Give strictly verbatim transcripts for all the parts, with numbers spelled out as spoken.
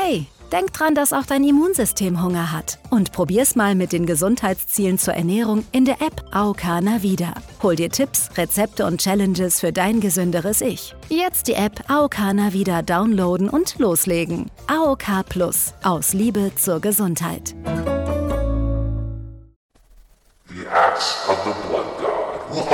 Hey, denk dran, dass auch dein Immunsystem Hunger hat. Und probier's mal mit den Gesundheitszielen zur Ernährung in der App A O K Navida. Hol dir Tipps, Rezepte und Challenges für dein gesünderes Ich. Jetzt die App A O K Navida downloaden und loslegen. A O K Plus. Aus Liebe zur Gesundheit. The Axe of the Blood God.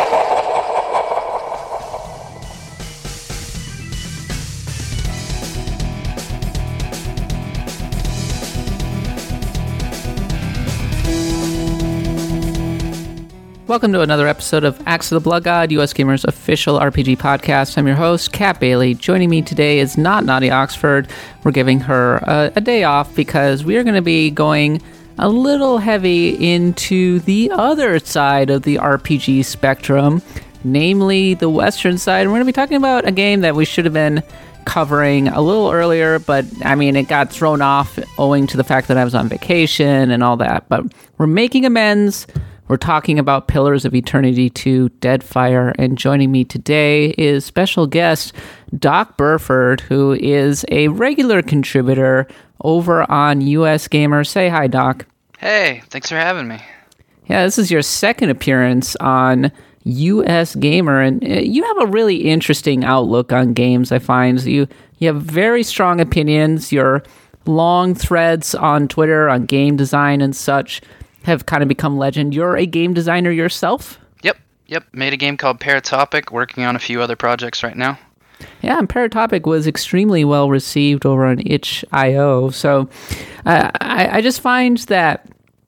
Welcome to another episode of Axe of the Blood God, U S Gamer's official R P G podcast. I'm your host, Kat Bailey. Joining me today is not Nadia Oxford. We're giving her a, a day off because we are going to be going a little heavy into the other side of the R P G spectrum, namely the Western side. And we're going to be talking about a game that we should have been covering a little earlier, but I mean, it got thrown off owing to the fact that I was on vacation and all that. But we're making amends. We're talking about Pillars of Eternity two, Deadfire, and joining me today is special guest Doc Burford, who is a regular contributor over on U S Gamer. Say hi, Doc. Hey, thanks for having me. Yeah, this is your second appearance on U S Gamer, and you have a really interesting outlook on games, I find. You, you have very strong opinions. Your long threads on Twitter on game design and such have kind of become legend. You're a game designer yourself? Yep, yep. Made a game called Paratopic, working on a few other projects right now. Yeah, and Paratopic was extremely well received over on itch dot io. So uh, I, I just find that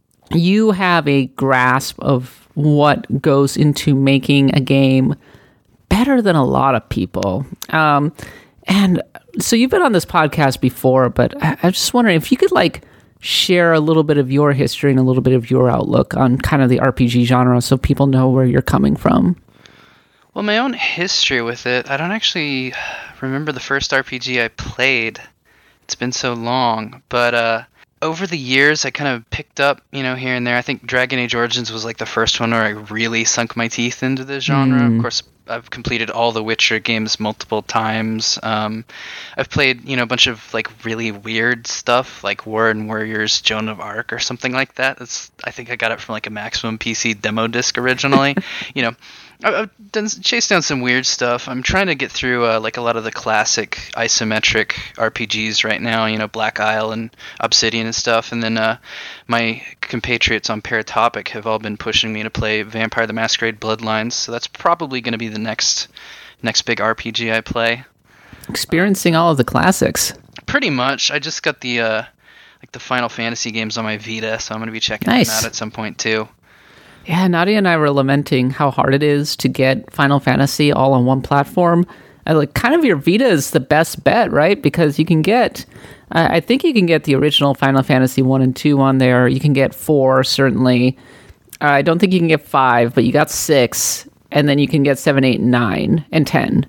you have a grasp of what goes into making a game better than a lot of people. Um, and so you've been on this podcast before, but I, I'm just wondering if you could like share a little bit of your history and a little bit of your outlook on kind of the R P G genre so people know where you're coming from. Well, my own history with it, I don't actually remember the first R P G I played. It's been so long. But uh, over the years, I kind of picked up, you know, here and there. I think Dragon Age Origins was like the first one where I really sunk my teeth into the genre. Mm. Of course, I've completed all the Witcher games multiple times. Um, I've played, you know, a bunch of like really weird stuff, like War and Warriors, Joan of Arc, or something like that. That's I think I got it from like a Maximum P C demo disc originally. you know, I've done chased down some weird stuff. I'm trying to get through uh, like a lot of the classic isometric R P Gs right now. You know, Black Isle and Obsidian and stuff. And then uh, my compatriots on Paratopic have all been pushing me to play Vampire the Masquerade Bloodlines. So that's probably going to be the next next big R P G I play. Experiencing all of the classics. Pretty much. I just got the uh, like the Final Fantasy games on my Vita, so I'm going to be checking nice. them out at some point too. Yeah, Nadia and I were lamenting how hard it is to get Final Fantasy all on one platform. I, like, kind of your Vita is the best bet, right? Because you can get, uh, I think you can get the original Final Fantasy one and two on there. You can get four, certainly. Uh, I don't think you can get five, but you got six, and then you can get seven, eight, and nine, and ten.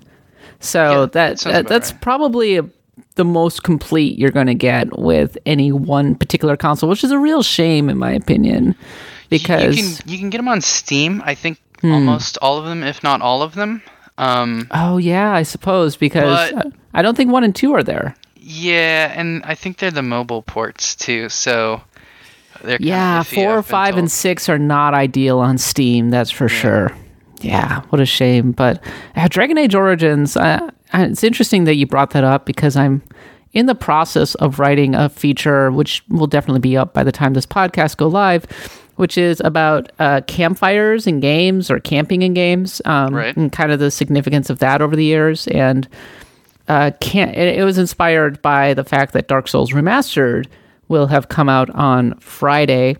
So yeah, that, that that's right. probably a, the most complete you're going to get with any one particular console, which is a real shame, in my opinion. Because you can you can get them on Steam. I think hmm. almost all of them, if not all of them. Um, oh yeah, I suppose because but, I don't think one and two are there. Yeah, and I think they're the mobile ports too. So they're yeah, kind of four, five, and six are not ideal on Steam. That's for yeah. sure. Yeah, what a shame. But uh, Dragon Age Origins. Uh, it's interesting that you brought that up because I'm in the process of writing a feature, which will definitely be up by the time this podcast go live, which is about uh, campfires in games or camping in games, um, right. and kind of the significance of that over the years. And uh, can it, it was inspired by the fact that Dark Souls Remastered will have come out on Friday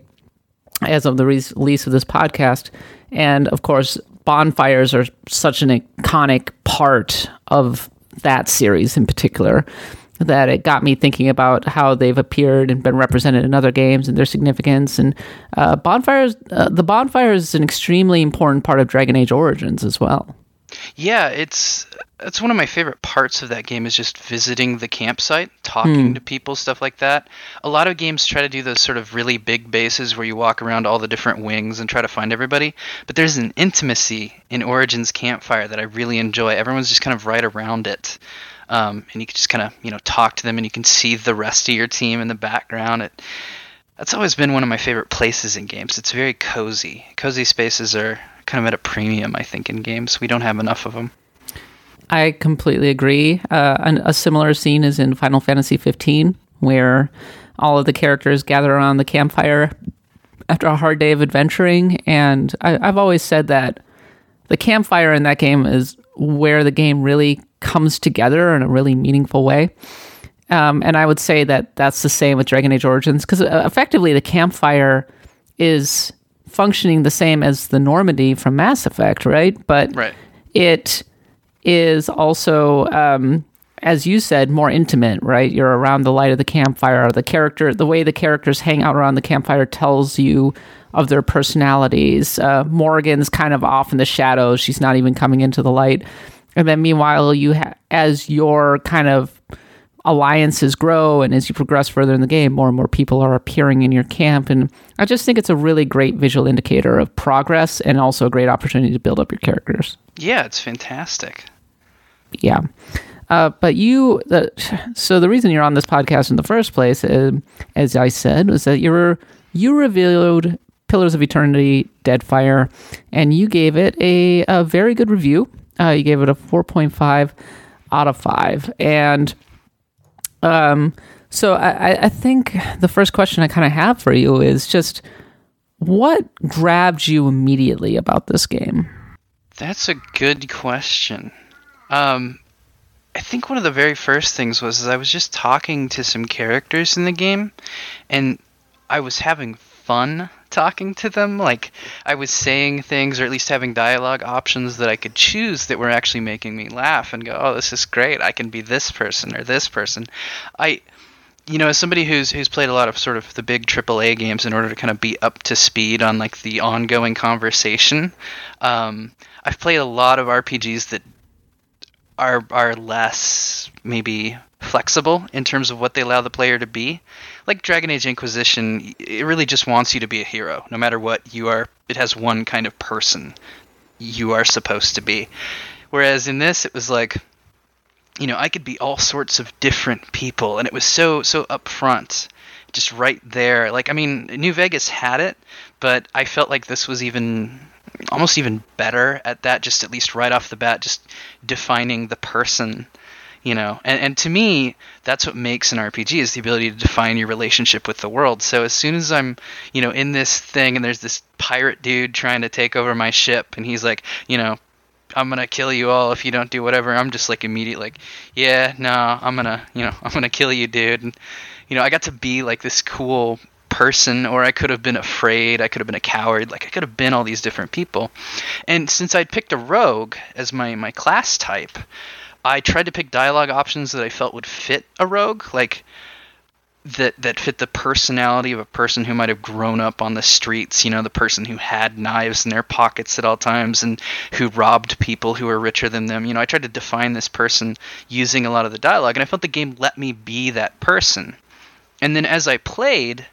as of the re- release of this podcast. And, of course, bonfires are such an iconic part of that series in particular that it got me thinking about how they've appeared and been represented in other games and their significance. And uh, bonfires, uh, the bonfire is an extremely important part of Dragon Age Origins as well. Yeah, it's it's one of my favorite parts of that game is just visiting the campsite, talking hmm. to people, stuff like that. A lot of games try to do those sort of really big bases where you walk around all the different wings and try to find everybody. But there's an intimacy in Origins Campfire that I really enjoy. Everyone's just kind of right around it. um, and you can just kind of, you know, talk to them, and you can see the rest of your team in the background. It, that's always been one of my favorite places in games. It's very cozy. Cozy spaces are kind of at a premium, I think, in games. We don't have enough of them. I completely agree. Uh, an, a similar scene is in Final Fantasy fifteen, where all of the characters gather around the campfire after a hard day of adventuring. And I, I've always said that the campfire in that game is where the game really comes together in a really meaningful way. Um, and I would say that that's the same with Dragon Age Origins, because uh, effectively the campfire is functioning the same as the Normandy from Mass Effect, right? But right. it is also, um, as you said, more intimate, right? You're around the light of the campfire. The character, the way the characters hang out around the campfire tells you of their personalities. Uh, Morrigan's kind of off in the shadows. She's not even coming into the light. And then meanwhile, you ha- as your kind of alliances grow and as you progress further in the game, more and more people are appearing in your camp. And I just think it's a really great visual indicator of progress and also a great opportunity to build up your characters. Yeah, it's fantastic. Yeah. Uh, but you, the, so the reason you're on this podcast in the first place, uh, as I said, was that you were, you reviewed Pillars of Eternity, Deadfire, and you gave it a, a very good review. Uh, you gave it a four point five out of five. And um, so I, I think the first question I kind of have for you is just, what grabbed you immediately about this game? That's a good question. Um, I think one of the very first things was is I was just talking to some characters in the game, and I was having fun talking to them. Like, I was saying things, or at least having dialogue options that I could choose that were actually making me laugh and go, oh, this is great. I can be this person or this person. I, you know, as somebody who's who's played a lot of sort of the big triple A games in order to kind of be up to speed on like the ongoing conversation, um, I've played a lot of R P Gs that are are less maybe flexible in terms of what they allow the player to be. Like Dragon Age Inquisition, it really just wants you to be a hero. No matter what you are, it has one kind of person you are supposed to be. Whereas in this, it was like, you know, I could be all sorts of different people, and it was so so upfront, just right there. Like, I mean, New Vegas had it, but I felt like this was even almost even better at that, just at least right off the bat, just defining the person, you know. And, and to me, that's what makes an R P G, is the ability to define your relationship with the world. So as soon as I'm, you know, in this thing and there's this pirate dude trying to take over my ship, and he's like, you know, I'm gonna kill you all if you don't do whatever, I'm just like immediate like, yeah, no, I'm gonna, you know, I'm gonna kill you, dude. And, you know, I got to be like this cool person, or I could have been afraid, I could have been a coward, like I could have been all these different people. And since I'd picked a rogue as my, my class type, I tried to pick dialogue options that I felt would fit a rogue, like that that fit the personality of a person who might have grown up on the streets, you know, the person who had knives in their pockets at all times and who robbed people who were richer than them. You know, I tried to define this person using a lot of the dialogue, and I felt the game let me be that person. And then as I played,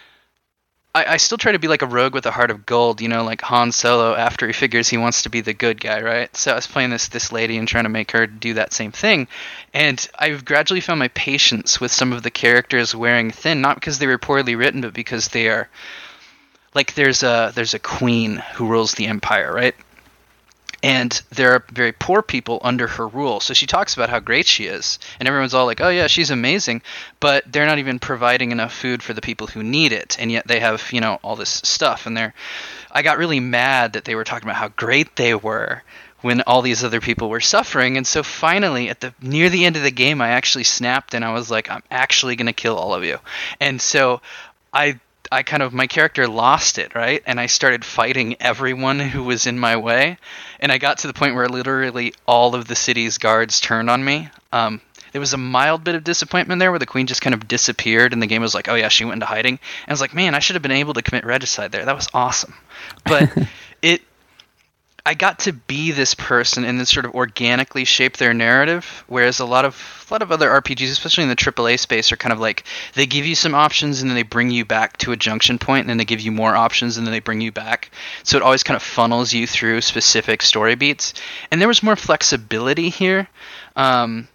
I, I still try to be like a rogue with a heart of gold, you know, like Han Solo after he figures he wants to be the good guy, right? So I was playing this this lady and trying to make her do that same thing. And I've gradually found my patience with some of the characters wearing thin, not because they were poorly written, but because they are, like, there's a there's a queen who rules the empire, right? And there are very poor people under her rule. So she talks about how great she is. And everyone's all like, oh yeah, she's amazing. But they're not even providing enough food for the people who need it. And yet they have, you know, all this stuff. And they're, I got really mad that they were talking about how great they were when all these other people were suffering. And so finally, at the near the end of the game, I actually snapped and I was like, I'm actually going to kill all of you. And so I... I kind of, my character lost it, right? And I started fighting everyone who was in my way. And I got to the point where literally all of the city's guards turned on me. Um, there was a mild bit of disappointment there where the queen just kind of disappeared and the game was like, oh yeah, she went into hiding. And I was like, man, I should have been able to commit regicide there. That was awesome. But it, I got to be this person and then sort of organically shape their narrative, whereas a lot of a lot of other R P Gs, especially in the triple A space, are kind of like they give you some options and then they bring you back to a junction point, and then they give you more options and then they bring you back. So it always kind of funnels you through specific story beats. And there was more flexibility here. Um,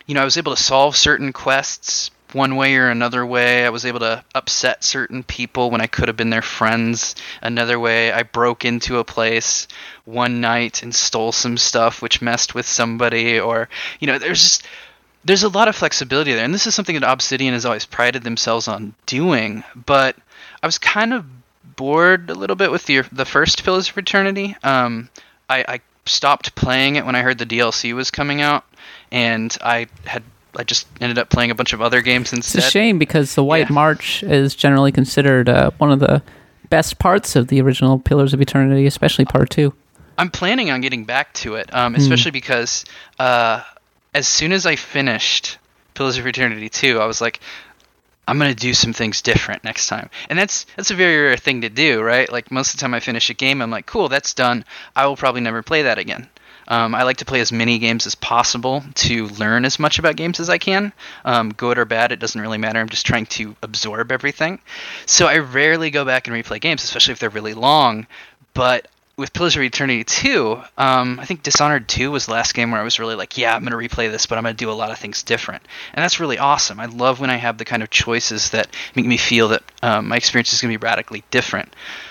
you know, I was able to solve certain quests one way or another way. I was able to upset certain people when I could have been their friends another way. I broke into a place one night and stole some stuff which messed with somebody, or, you know, there's just, there's a lot of flexibility there. And this is something that Obsidian has always prided themselves on doing, but I was kind of bored a little bit with the the first Pillars of Eternity. Um, I, I stopped playing it when I heard the D L C was coming out, and I had I just ended up playing a bunch of other games instead. It's a shame because the White Yeah. March is generally considered uh, one of the best parts of the original Pillars of Eternity, especially Part Two. I'm planning on getting back to it, um, especially mm. because uh, as soon as I finished Pillars of Eternity two, I was like, I'm going to do some things different next time. And that's that's a very rare thing to do, right? Like, most of the time I finish a game, I'm like, cool, that's done. I will probably never play that again. Um, I like to play as many games as possible to learn as much about games as I can. Um, good or bad, it doesn't really matter. I'm just trying to absorb everything. So I rarely go back and replay games, especially if they're really long. But with Pillars of Eternity two, um, I think Dishonored two was the last game where I was really like, yeah, I'm going to replay this, but I'm going to do a lot of things different. And that's really awesome. I love when I have the kind of choices that make me feel that um, my experience is going to be radically different.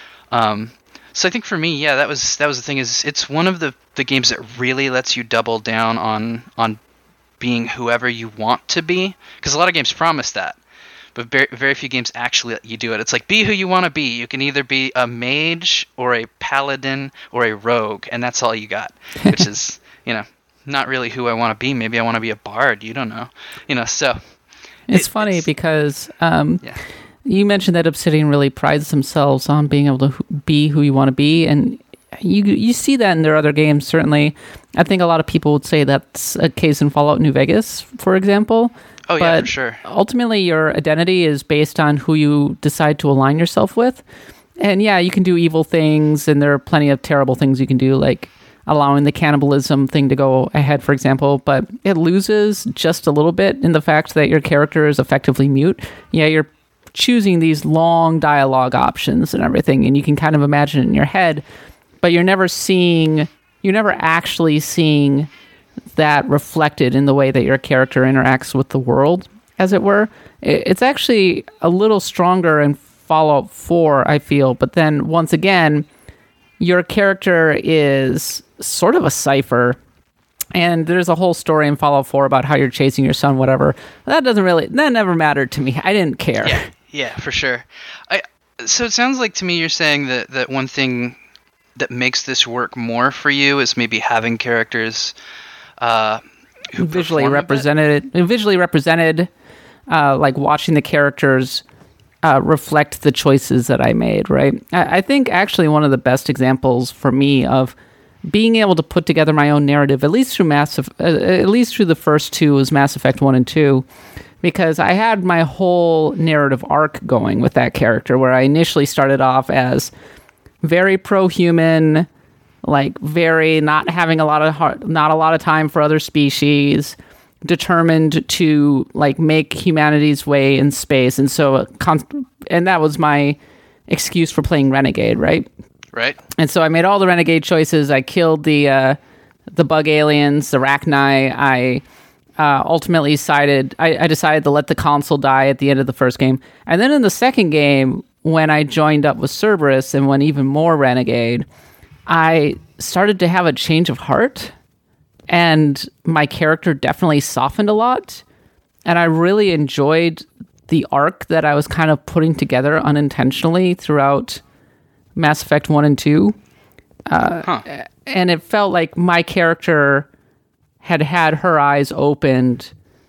Um, so I think for me, yeah, that was that was the thing, is it's one of the, the games that really lets you double down on, on being whoever you want to be. Because a lot of games promise that. But very, very few games actually let you do it. It's like, be who you want to be. You can either be a mage or a paladin or a rogue, and that's all you got. Which is, you know, not really who I want to be. Maybe I want to be a bard. You don't know. You know, so... It's it, funny it's, because um, yeah. you mentioned that Obsidian really prides themselves on being able to be who you want to be, and you you see that in their other games, certainly. I think a lot of people would say that's a case in Fallout New Vegas, for example. Oh, yeah, but for sure. Ultimately, your identity is based on who you decide to align yourself with. And yeah, you can do evil things, and there are plenty of terrible things you can do, like allowing the cannibalism thing to go ahead, for example. But it loses just a little bit in the fact that your character is effectively mute. Yeah, you're choosing these long dialogue options and everything, and you can kind of imagine it in your head, but you're never seeing, you're never actually seeing that reflected in the way that your character interacts with the world, as it were. It's actually a little stronger in Fallout four, I feel, but then once again, your character is sort of a cipher, and there's a whole story in Fallout four about how you're chasing your son, whatever. That doesn't really, that never mattered to me. I didn't care. Yeah, yeah, for sure. I so it sounds like to me you're saying that, that one thing that makes this work more for you is maybe having characters Uh, who visually represented, visually represented, uh, like watching the characters uh, reflect the choices that I made. Right. I, I think actually one of the best examples for me of being able to put together my own narrative, at least through Mass, uh, at least through the first two, was Mass Effect one and two, because I had my whole narrative arc going with that character, where I initially started off as very pro-human, like very not having a lot of heart, not a lot of time for other species, determined to like make humanity's way in space, and so and that was my excuse for playing Renegade, right? Right. And so I made all the Renegade choices. I killed the uh, the bug aliens, the Rachni. I uh, ultimately decided I, I decided to let the console die at the end of the first game, and then in the second game, when I joined up with Cerberus and went even more Renegade, I started to have a change of heart, and my character definitely softened a lot, and I really enjoyed the arc that I was kind of putting together unintentionally throughout Mass Effect one and two. Uh, huh. And it felt like my character had had her eyes opened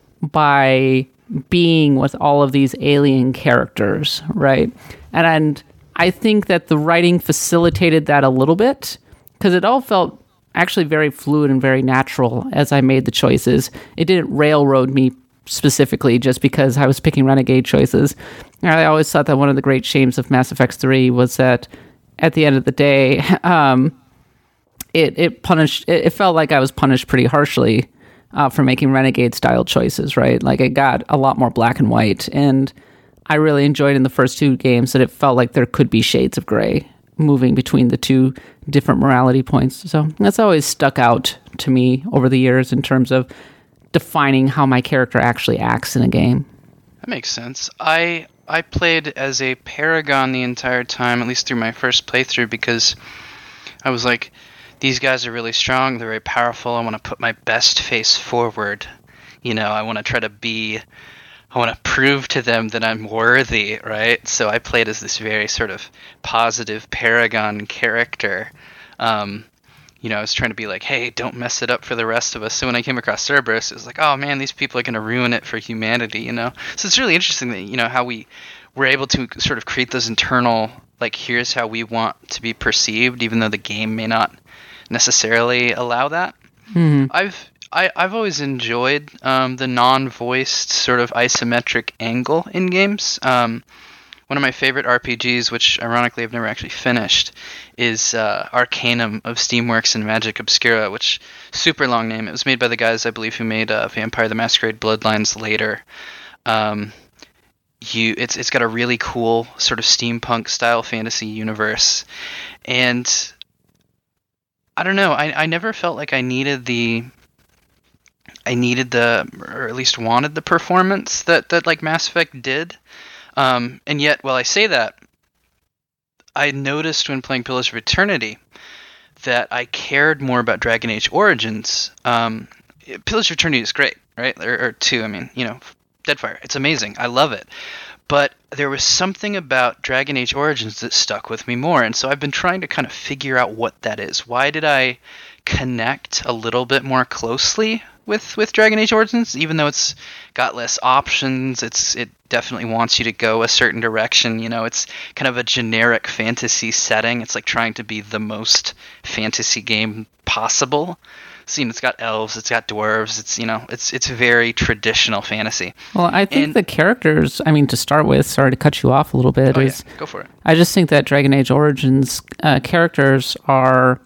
by being with all of these alien characters, right? And, and I think that the writing facilitated that a little bit, because it all felt actually very fluid and very natural as I made the choices. It didn't railroad me specifically just because I was picking Renegade choices. And I always thought that one of the great shames of Mass Effect three was that at the end of the day, um, it it punished. It, it felt like I was punished pretty harshly uh, for making Renegade-style choices, right? Like, it got a lot more black and white, and I really enjoyed in the first two games that it felt like there could be shades of gray moving between the two different morality points. So that's always stuck out to me over the years in terms of defining how my character actually acts in a game. That makes sense. I I played as a Paragon the entire time, at least through my first playthrough, because I was like, these guys are really strong, they're very powerful, I want to put my best face forward. You know, I want to try to be, I want to prove to them that I'm worthy, right? So I played as this very sort of positive Paragon character. Um, you know, I was trying to be like, hey, don't mess it up for the rest of us. So when I came across Cerberus, it was like, oh man, these people are going to ruin it for humanity, you know? So it's really interesting that, you know, how we were able to sort of create those internal, like, here's how we want to be perceived, even though the game may not necessarily allow that. Mm-hmm. I've I, I've always enjoyed um, the non-voiced sort of isometric angle in games. Um, one of my favorite R P Gs, which ironically I've never actually finished, is uh, Arcanum of Steamworks and Magic Obscura, which, super long name. It was made by the guys, I believe, who made uh, Vampire the Masquerade Bloodlines later. Um, you, it's it's got a really cool sort of steampunk style fantasy universe, and I don't know. I I never felt like I needed the I needed the, or at least wanted the performance that, that like Mass Effect did. Um, and yet, while I say that, I noticed when playing Pillars of Eternity that I cared more about Dragon Age Origins. Um, Pillars of Eternity is great, right? Or, or two, I mean, you know, Deadfire. It's amazing. I love it. But there was something about Dragon Age Origins that stuck with me more. And so I've been trying to kind of figure out what that is. Why did I connect a little bit more closely with with Dragon Age Origins, even though it's got less options? It's it definitely wants you to go a certain direction. You know, it's kind of a generic fantasy setting. It's like trying to be the most fantasy game possible. So, you know, it's got elves, it's got dwarves, it's, you know, it's it's very traditional fantasy. Well, I think and, the characters, I mean, to start with, sorry to cut you off a little bit, oh, is yeah, go for it. I just think that Dragon Age Origins uh, characters are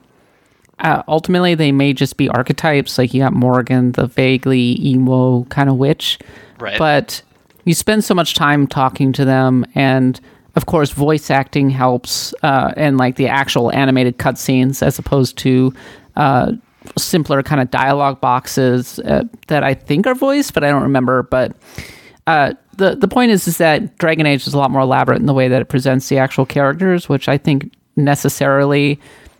Uh, ultimately, they may just be archetypes. Like, you got Morgan, the vaguely emo kind of witch. Right. But you spend so much time talking to them, and of course, voice acting helps, uh, and like the actual animated cutscenes, as opposed to uh, simpler kind of dialogue boxes uh, that I think are voiced, but I don't remember. But uh, the the point is, is that Dragon Age is a lot more elaborate in the way that it presents the actual characters, which I think necessarily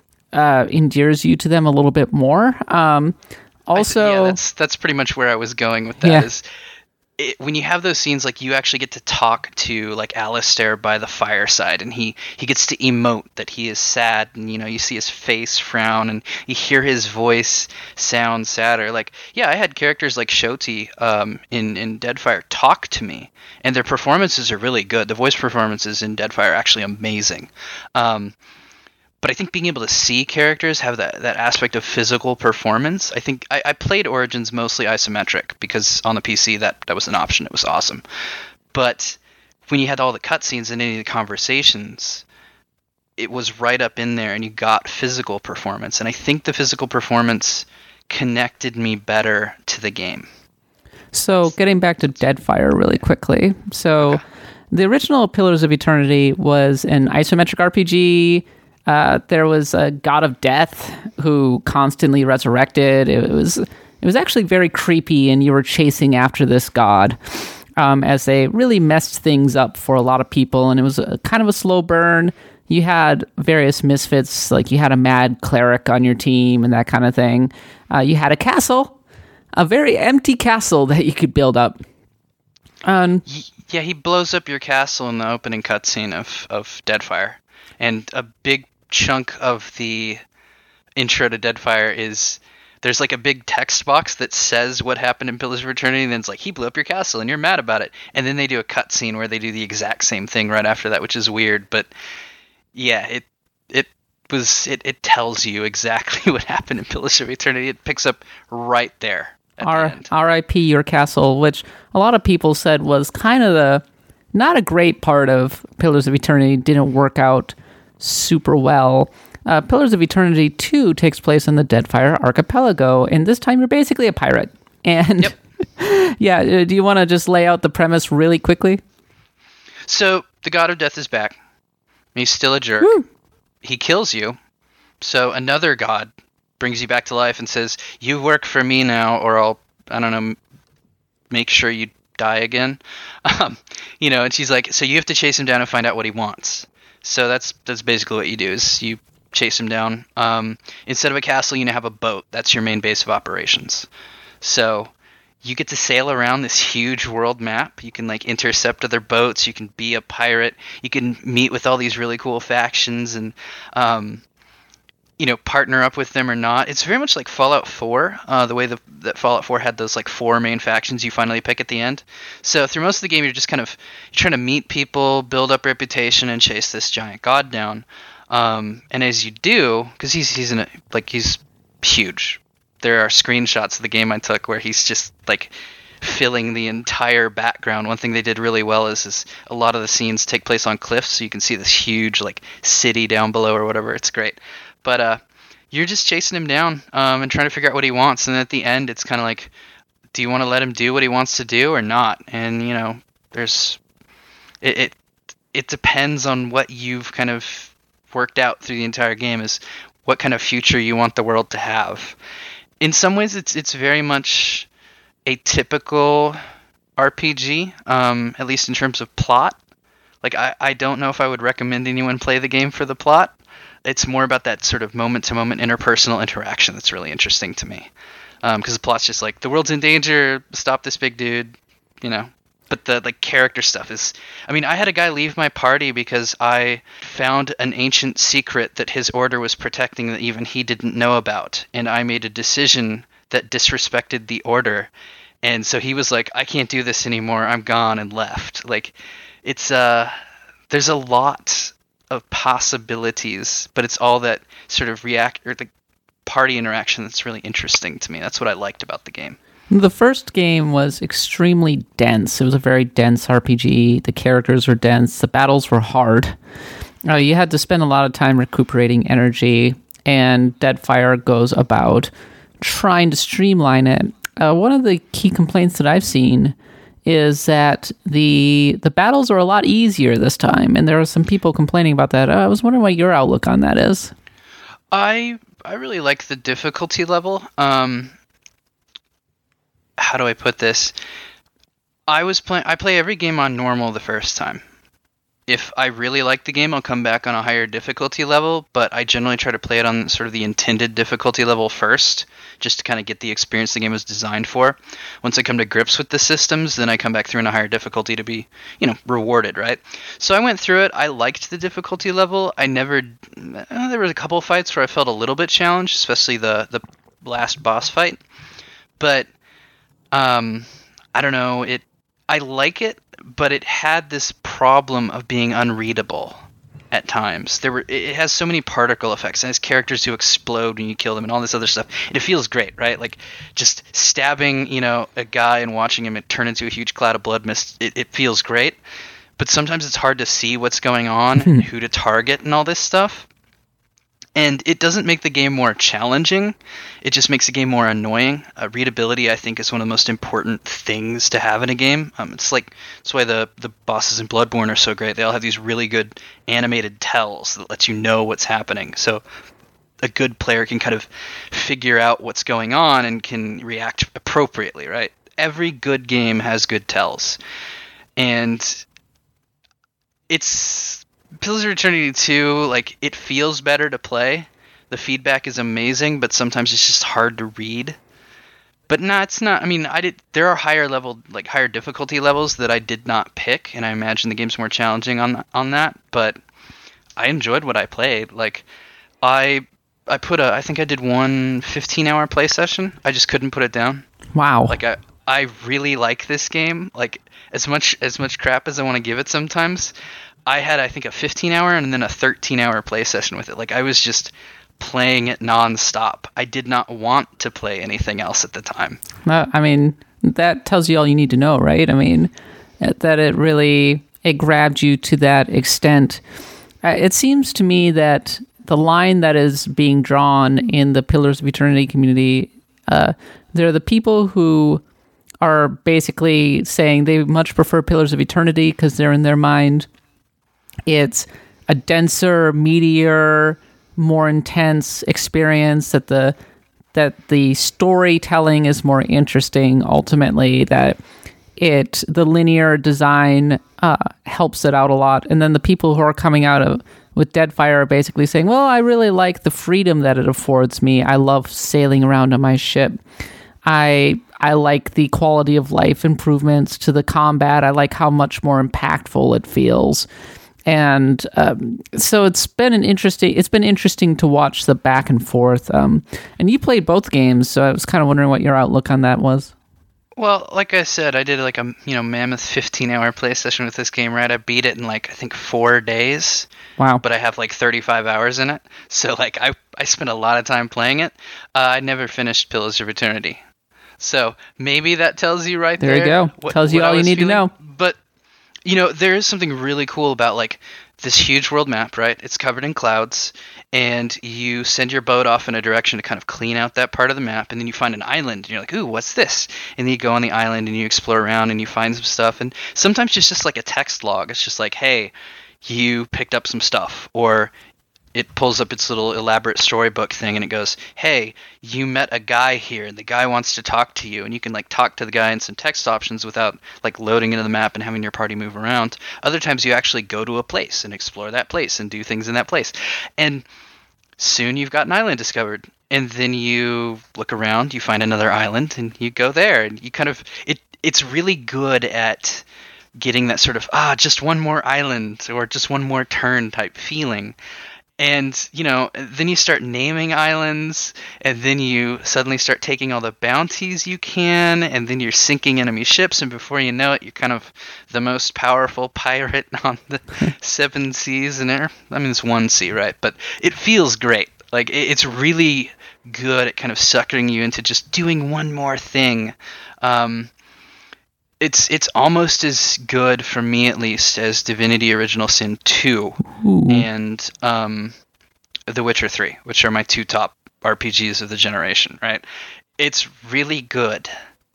Uh, endears you to them a little bit more. Um, also, th- yeah, that's that's pretty much where I was going with that. Yeah. Is it, when you have those scenes, like, you actually get to talk to like Alistair by the fireside, and he he gets to emote that he is sad, and you know, you see his face frown, and you hear his voice sound sadder. Like, yeah, I had characters like Shoti um, in in Deadfire talk to me, and their performances are really good. The voice performances in Deadfire are actually amazing. Um, But I think being able to see characters have that, that aspect of physical performance. I think I, I played Origins mostly isometric because on the P C that, that was an option. It was awesome. But when you had all the cutscenes and any of the conversations, it was right up in there, and you got physical performance. And I think the physical performance connected me better to the game. So getting back to Deadfire really quickly. So okay. The original Pillars of Eternity was an isometric R P G. Uh, there was a god of death who constantly resurrected. It was it was actually very creepy, and you were chasing after this god um, as they really messed things up for a lot of people. And it was a, kind of a slow burn. You had various misfits, like you had a mad cleric on your team and that kind of thing. Uh, you had a castle, a very empty castle that you could build up. Um, yeah, he blows up your castle in the opening cutscene of, of Deadfire. And a big chunk of the intro to Deadfire is there's like a big text box that says what happened in Pillars of Eternity, and then it's like, he blew up your castle and you're mad about it. And then they do a cutscene where they do the exact same thing right after that, which is weird. But yeah, it it was it, it tells you exactly what happened in Pillars of Eternity. It picks up right there. R I P your castle, which a lot of people said was kind of the not a great part of Pillars of Eternity. Didn't work out super well. Uh, Pillars of Eternity two takes place in the Deadfire Archipelago, and this time you're basically a pirate. And yep. yeah, uh, do you want to just lay out the premise really quickly? So the God of Death is back. He's still a jerk. Woo. He kills you. So another god brings you back to life and says, you work for me now, or I'll, I don't know, make sure you die again. Um, you know, and she's like, so you have to chase him down and find out what he wants. So that's that's basically what you do, is you chase him down. Um, instead of a castle, you now have a boat. That's your main base of operations. So you get to sail around this huge world map. You can like intercept other boats. You can be a pirate. You can meet with all these really cool factions and, um, you know, partner up with them or not. It's very much like Fallout four, uh, the way the, that Fallout four had those like four main factions you finally pick at the end. So through most of the game, you're just kind of you're trying to meet people, build up reputation, and chase this giant god down. Um, and as you do, because he's he's in a, like he's huge. There are screenshots of the game I took where he's just like filling the entire background. One thing they did really well is, is a lot of the scenes take place on cliffs, so you can see this huge like city down below or whatever. It's great. But uh, you're just chasing him down um, and trying to figure out what he wants. And at the end, it's kind of like, do you want to let him do what he wants to do or not? And, you know, there's it, it, it depends on what you've kind of worked out through the entire game, is what kind of future you want the world to have. In some ways, it's it's very much a typical R P G, um, at least in terms of plot. Like, I, I don't know if I would recommend anyone play the game for the plot. It's more about that sort of moment-to-moment interpersonal interaction that's really interesting to me. Because um, the plot's just like, the world's in danger, stop this big dude, you know. But the like character stuff is... I mean, I had a guy leave my party because I found an ancient secret that his order was protecting that even he didn't know about. And I made a decision that disrespected the order. And so he was like, I can't do this anymore, I'm gone, and left. Like, it's... uh, there's a lot of possibilities, but it's all that sort of react... or the party interaction that's really interesting to me. That's what I liked about the game. The first game was extremely dense. It was a very dense R P G. The characters were dense. The battles were hard. Uh, you had to spend a lot of time recuperating energy, and Deadfire goes about trying to streamline it. Uh, one of the key complaints that I've seen is that the the battles are a lot easier this time, and there are some people complaining about that. Uh, I was wondering what your outlook on that is. I I really like the difficulty level. Um, how do I put this? I was playing. I play every game on normal the first time. If I really like the game, I'll come back on a higher difficulty level, but I generally try to play it on sort of the intended difficulty level first, just to kind of get the experience the game was designed for. Once I come to grips with the systems, then I come back through in a higher difficulty to be, you know, rewarded, right? So I went through it. I liked the difficulty level. I never... Uh, there was a couple fights where I felt a little bit challenged, especially the, the last boss fight. But, um, I don't know, it... I like it, but it had this problem of being unreadable at times. There were it has so many particle effects, and it has characters who explode when you kill them and all this other stuff. And it feels great, right? Like just stabbing, you know, a guy and watching him turn into a huge cloud of blood mist. It, it feels great, but sometimes it's hard to see what's going on and who to target and all this stuff. And it doesn't make the game more challenging. It just makes the game more annoying. Uh, readability, I think, is one of the most important things to have in a game. Um, it's like that's why the, the bosses in Bloodborne are so great. They all have these really good animated tells that lets you know what's happening. So a good player can kind of figure out what's going on and can react appropriately, right? Every good game has good tells. And it's... Pillars of Eternity two, like, it feels better to play. The feedback is amazing, but sometimes it's just hard to read. But no, it's not. I mean, I did. There are higher level, like higher difficulty levels that I did not pick, and I imagine the game's more challenging on on that. But I enjoyed what I played. Like, I I put a. I think I did one fifteen hour play session. I just couldn't put it down. Wow. Like I I really like this game. Like as much as much crap as I want to give it sometimes. I had, I think, a fifteen hour and then a thirteen hour play session with it. Like, I was just playing it nonstop. I did not want to play anything else at the time. Uh, I mean, that tells you all you need to know, right? I mean, that it really, it grabbed you to that extent. Uh, it seems to me that the line that is being drawn in the Pillars of Eternity community, uh, they're the people who are basically saying they much prefer Pillars of Eternity because they're in their mind... It's a denser, meatier, more intense experience, that the that the storytelling is more interesting ultimately, that it the linear design uh, helps it out a lot. And then the people who are coming out of with Deadfire are basically saying, well, I really like the freedom that it affords me. I love sailing around on my ship. I I like the quality of life improvements to the combat. I like how much more impactful it feels. And um, so it's been an interesting. It's been interesting to watch the back and forth. Um, and you played both games, so I was kind of wondering what your outlook on that was. Well, like I said, I did like a you know mammoth fifteen hour play session with this game. Right, I beat it in like I think four days. Wow! But I have like thirty-five hours in it, so like I I spent a lot of time playing it. Uh, I never finished Pillars of Eternity, so maybe that tells you right there. There you go. What, tells you what all you need feeling. to know. But you know, there is something really cool about like this huge world map, right? It's covered in clouds, and you send your boat off in a direction to kind of clean out that part of the map, and then you find an island, and you're like, ooh, what's this? And then you go on the island, and you explore around, and you find some stuff, and sometimes it's just like a text log. It's just like, hey, you picked up some stuff, or it pulls up its little elaborate storybook thing, and it goes, hey, you met a guy here, and the guy wants to talk to you, and you can like talk to the guy in some text options without like loading into the map and having your party move around. Other times you actually go to a place and explore that place and do things in that place, and soon you've got an island discovered, and then you look around, you find another island, and you go there, and you kind of it it's really good at getting that sort of ah just one more island or just one more turn type feeling. And, you know, then you start naming islands, and then you suddenly start taking all the bounties you can, and then you're sinking enemy ships, and before you know it, you're kind of the most powerful pirate on the seven seas and air. I mean, it's one sea, right? But it feels great. Like, it's really good at kind of suckering you into just doing one more thing. Um, It's it's almost as good, for me at least, as Divinity Original Sin two Ooh. and um, The Witcher three, which are my two top R P Gs of the generation, right? It's really good.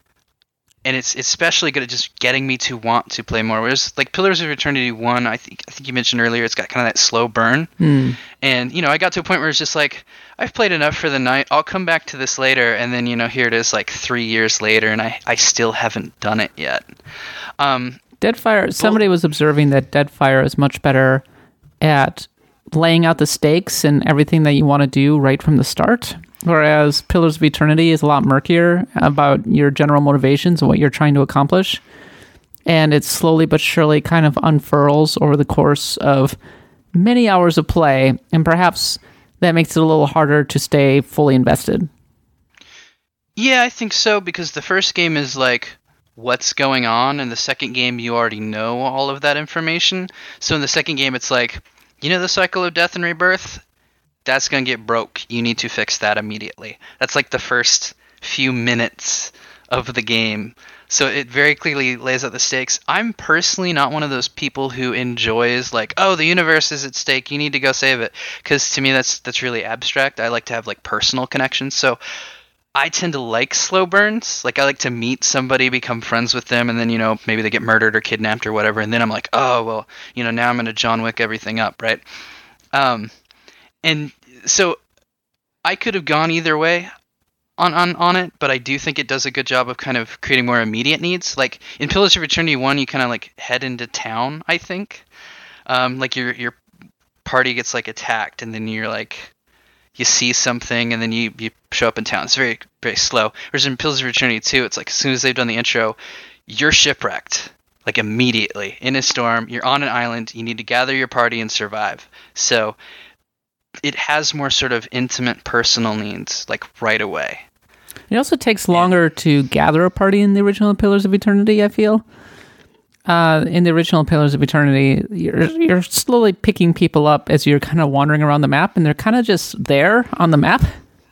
And it's especially good at just getting me to want to play more. Whereas, like, Pillars of Eternity one, I think I think you mentioned earlier, it's got kind of that slow burn. Mm. And, you know, I got to a point where it's just like, I've played enough for the night. I'll come back to this later. And then, you know, here it is like three years later, and I, I still haven't done it yet. Um, Deadfire, somebody was observing that Deadfire is much better at laying out the stakes and everything that you want to do right from the start. Whereas Pillars of Eternity is a lot murkier about your general motivations and what you're trying to accomplish. And it slowly but surely kind of unfurls over the course of many hours of play. And perhaps that makes it a little harder to stay fully invested. Yeah, I think so, because the first game is like, what's going on? And the second game, you already know all of that information. So in the second game, it's like, you know the cycle of death and rebirth? That's going to get broke. You need to fix that immediately. That's like the first few minutes of the game. So it very clearly lays out the stakes. I'm personally not one of those people who enjoys like, oh, the universe is at stake, you need to go save it. Because to me, that's that's really abstract. I like to have like personal connections. So I tend to like slow burns. Like, I like to meet somebody, become friends with them, and then, you know, maybe they get murdered or kidnapped or whatever. And then I'm like, oh, well, you know, now I'm going to John Wick everything up, right? Um... And so I could have gone either way on, on, on it, but I do think it does a good job of kind of creating more immediate needs. Like in Pillars of Eternity one, you kind of like head into town, I think. Um, like your your party gets like attacked, and then you're like, you see something, and then you, you show up in town. It's very, very slow. Whereas in Pillars of Eternity two, it's like as soon as they've done the intro, you're shipwrecked. Like immediately in a storm, you're on an island, you need to gather your party and survive. So it has more sort of intimate personal needs, like right away. It also takes longer yeah. to gather a party in the original Pillars of Eternity, I feel. Uh, in the original Pillars of Eternity, you're you're slowly picking people up as you're kind of wandering around the map, and they're kind of just there on the map.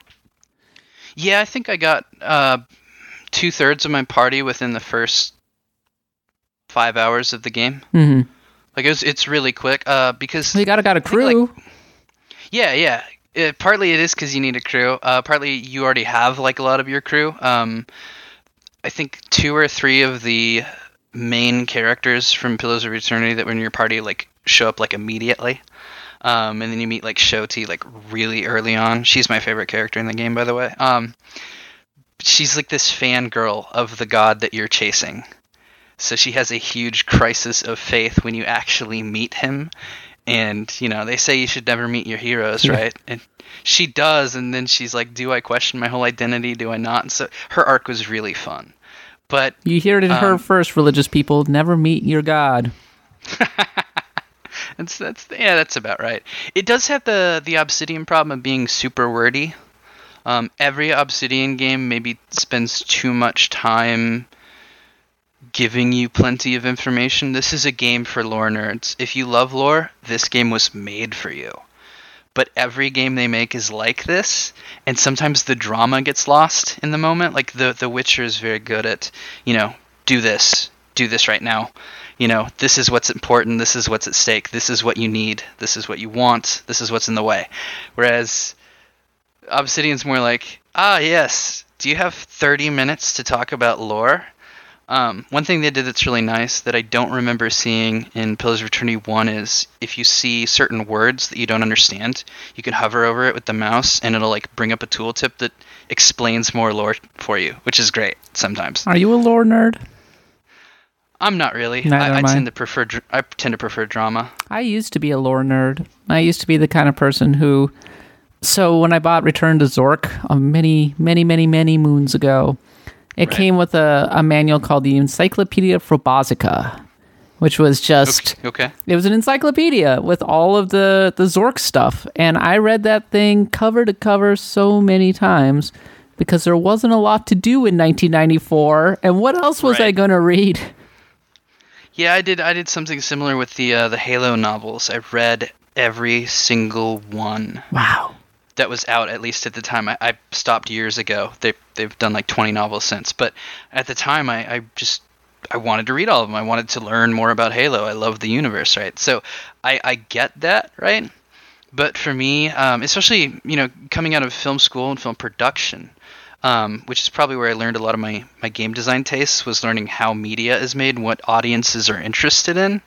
Yeah, I think I got uh, two-thirds of my party within the first five hours of the game. Mm-hmm. Like, it was, it's really quick, uh, because... Well, you gotta got a crew. Like, Yeah, yeah. It, partly it is because you need a crew. Uh, partly you already have like a lot of your crew. Um, I think two or three of the main characters from Pillars of Eternity that were in your party like show up like immediately. Um, and then you meet like Shoti like really early on. She's my favorite character in the game, by the way. Um, she's like this fangirl of the god that you're chasing. So she has a huge crisis of faith when you actually meet him. And, you know, they say you should never meet your heroes, Yeah. right? And she does, and then she's like, do I question my whole identity? Do I not? And so her arc was really fun. But You hear it in her um, first, religious people. Never meet your God. That's that's yeah, that's about right. It does have the the Obsidian problem of being super wordy. Um, every Obsidian game maybe spends too much time giving you plenty of information. This is a game for lore nerds. If you love lore, this game was made for you. But every game they make is like this, and sometimes the drama gets lost in the moment. Like the The Witcher is very good at, you know, do this, do this right now. You know, this is what's important, this is what's at stake, this is what you need, this is what you want, this is what's in the way. Whereas Obsidian's more like, ah, yes, do you have thirty minutes to talk about lore? Um, one thing they did that's really nice that I don't remember seeing in Pillars of Eternity one is if you see certain words that you don't understand, you can hover over it with the mouse and it'll like bring up a tooltip that explains more lore for you, which is great sometimes. Are you a lore nerd? I'm not really. Neither I, I am I. tend to prefer dr- I tend to prefer drama. I used to be a lore nerd. I used to be the kind of person who... So when I bought Return to Zork uh, many, many, many, many moons ago, it Right. came with a, a manual called the Encyclopedia Frobosica, which was just... Okay. okay. It was an encyclopedia with all of the, the Zork stuff. And I read that thing cover to cover so many times because there wasn't a lot to do in nineteen ninety-four. And what else was Right. I going to read? Yeah, I did. I did something similar with the uh, the Halo novels. I read every single one Wow. that was out, at least at the time. I, I stopped years ago. They they've done like twenty novels since, but at the time, I, I just I wanted to read all of them. I wanted to learn more about Halo. I love the universe, right? So I I get that, right? But for me, um, especially you know coming out of film school and film production. Um, which is probably where I learned a lot of my, my game design tastes, was learning how media is made and what audiences are interested in.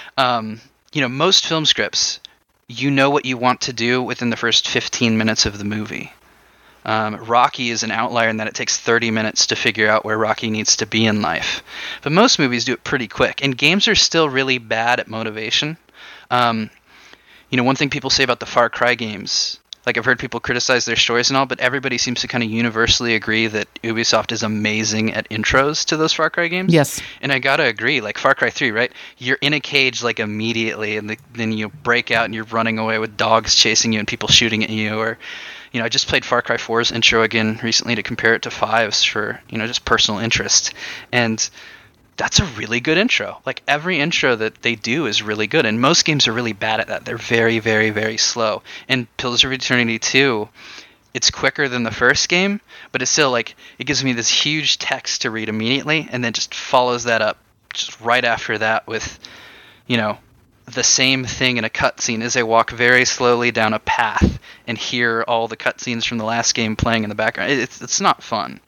Um, you know, most film scripts, you know what you want to do within the first fifteen minutes of the movie. Um, Rocky is an outlier in that it takes thirty minutes to figure out where Rocky needs to be in life. But most movies do it pretty quick, and games are still really bad at motivation. Um, you know, one thing people say about the Far Cry games, like I've heard people criticize their stories and all, but everybody seems to kind of universally agree that Ubisoft is amazing at intros to those Far Cry games. Yes. And I gotta agree, like Far Cry three, right? You're in a cage like immediately, and the, then you break out and you're running away with dogs chasing you and people shooting at you. Or, you know, I just played Far Cry four's intro again recently to compare it to five's for, you know, just personal interest. And that's a really good intro. Like every intro that they do is really good, and most games are really bad at that. They're very, very, very slow. And Pillars of Eternity two, it's quicker than the first game, but it's still like it gives me this huge text to read immediately, and then just follows that up just right after that with, you know, the same thing in a cutscene as I walk very slowly down a path and hear all the cutscenes from the last game playing in the background. It's it's not fun.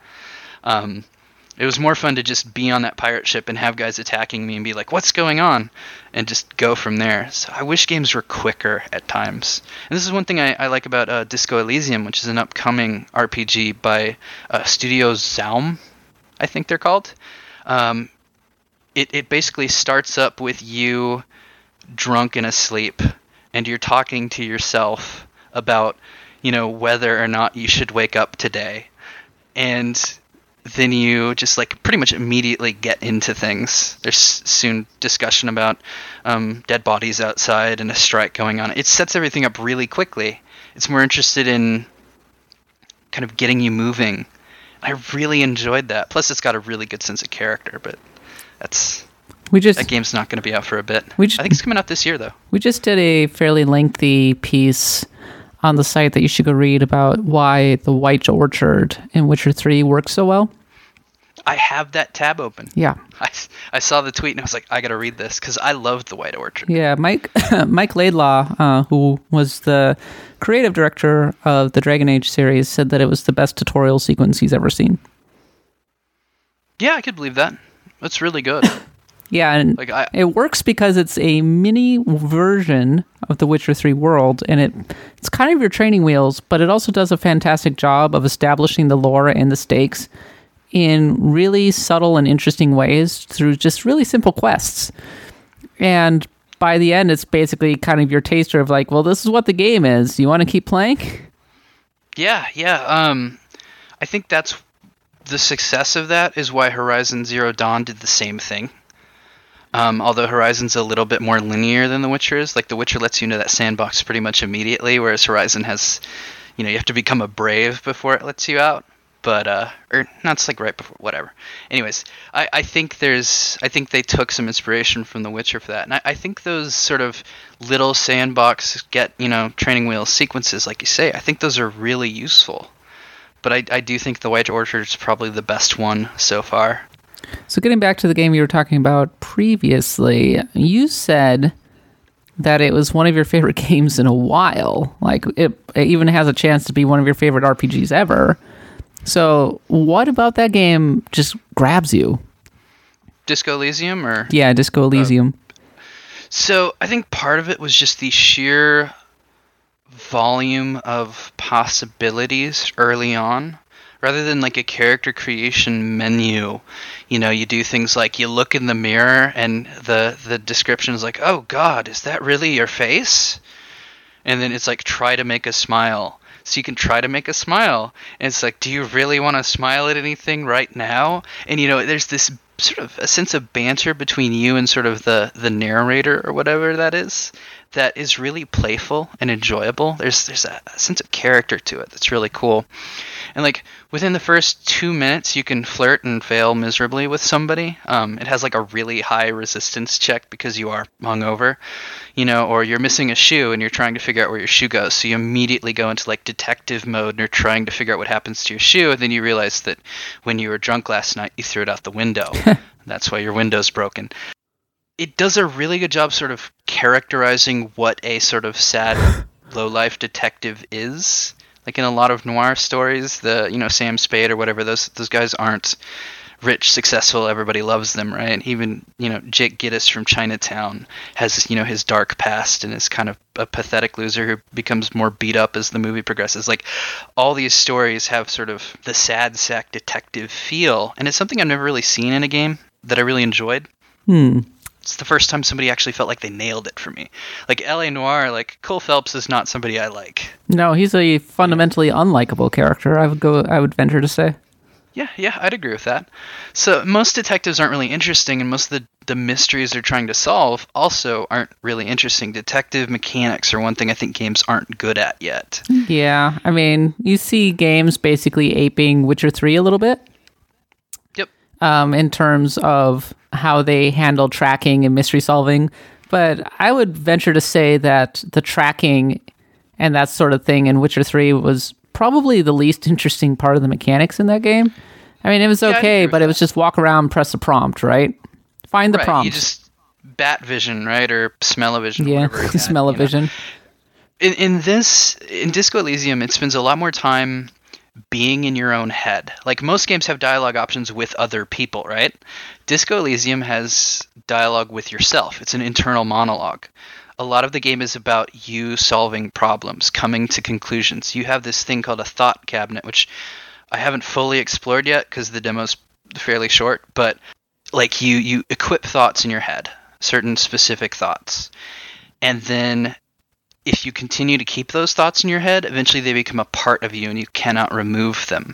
Um, It was more fun to just be on that pirate ship and have guys attacking me and be like, what's going on? And just go from there. So I wish games were quicker at times. And this is one thing I, I like about uh, Disco Elysium, which is an upcoming R P G by uh, Studio Zaum, I think they're called. Um, it, it basically starts up with you drunk and asleep, and you're talking to yourself about, you know, whether or not you should wake up today. And then you just like pretty much immediately get into things. There's soon discussion about um, dead bodies outside and a strike going on. It sets everything up really quickly. It's more interested in kind of getting you moving. I really enjoyed that. Plus, it's got a really good sense of character. But that's We just that game's not going to be out for a bit. We just- I think it's coming out this year, though. we just did a fairly lengthy piece on the site that you should go read about why the White Orchard in Witcher three works so well. I have that tab open. Yeah. I, I saw the tweet and I was like, I got to read this because I loved the White Orchard. Yeah, Mike Mike Laidlaw, uh, who was the creative director of the Dragon Age series, said that it was the best tutorial sequence he's ever seen. Yeah, I could believe that. That's really good. Yeah, and Like I, it works because it's a mini version of the Witcher three world, and it it's kind of your training wheels, but it also does a fantastic job of establishing the lore and the stakes in really subtle and interesting ways through just really simple quests. And by the end, it's basically kind of your taster of like, well, this is what the game is. You want to keep playing? Yeah, yeah. Um, I think that's the success of that is why Horizon Zero Dawn did the same thing. Um, although Horizon's a little bit more linear than The Witcher is. Like, The Witcher lets you into that sandbox pretty much immediately, whereas Horizon has, you know, you have to become a brave before it lets you out. But, uh, or not, it's like right before, whatever. Anyways, I, I think there's, I think they took some inspiration from The Witcher for that. And I, I think those sort of little sandbox, get, you know, training wheel sequences, like you say, I think those are really useful. But I, I do think The White Orchard is probably the best one so far. So getting back to the game you were talking about previously, you said that it was one of your favorite games in a while. Like, it, it even has a chance to be one of your favorite R P Gs ever. So what about that game just grabs you? Disco Elysium, or? Yeah, Disco Elysium. Uh, so I think part of it was just the sheer volume of possibilities early on. Rather than like a character creation menu, you know, you do things like you look in the mirror and the, the description is like, oh God, is that really your face? And then it's like, try to make a smile. So you can try to make a smile. And it's like, do you really want to smile at anything right now? And, you know, there's this sort of a sense of banter between you and sort of the, the narrator or whatever that is, that is really playful and enjoyable. There's there's a sense of character to it that's really cool. And like within the first two minutes, you can flirt and fail miserably with somebody. Um, it has like a really high resistance check because you are hungover, you know, or you're missing a shoe and you're trying to figure out where your shoe goes. So you immediately go into like detective mode and you're trying to figure out what happens to your shoe. And then you realize that when you were drunk last night, you threw it out the window. That's why your window's broken. It does a really good job sort of characterizing what a sort of sad, low-life detective is. Like in a lot of noir stories, the, you know, Sam Spade or whatever, those those guys aren't rich, successful, everybody loves them, right? Even, you know, Jake Gittes from Chinatown has, you know, his dark past and is kind of a pathetic loser who becomes more beat up as the movie progresses. Like, all these stories have sort of the sad sack detective feel, and it's something I've never really seen in a game that I really enjoyed. Hmm. It's the first time somebody actually felt like they nailed it for me. Like L A Noire, like Cole Phelps is not somebody I like. No, he's a fundamentally unlikable character, I would go I would venture to say. Yeah, yeah, I'd agree with that. So most detectives aren't really interesting, and most of the, the mysteries they're trying to solve also aren't really interesting. Detective mechanics are one thing I think games aren't good at yet. Yeah, I mean, you see games basically aping Witcher three a little bit. Yep. Um, in terms of how they handle tracking and mystery solving. But I would venture to say that the tracking and that sort of thing in Witcher three was probably the least interesting part of the mechanics in that game. I mean, it was okay, yeah, but it was just walk around, press a prompt, right? Find the right, prompt. You just bat vision, right? Or smell-o-vision. Yeah, smell-o-vision. In, in this, in Disco Elysium, it spends a lot more time being in your own head. Like, most games have dialogue options with other people, right? Disco Elysium has dialogue with yourself. It's an internal monologue. A lot of the game is about you solving problems, coming to conclusions. You have this thing called a thought cabinet, which I haven't fully explored yet because the demo's fairly short, but like you, you equip thoughts in your head, certain specific thoughts. And then if you continue to keep those thoughts in your head, eventually they become a part of you and you cannot remove them.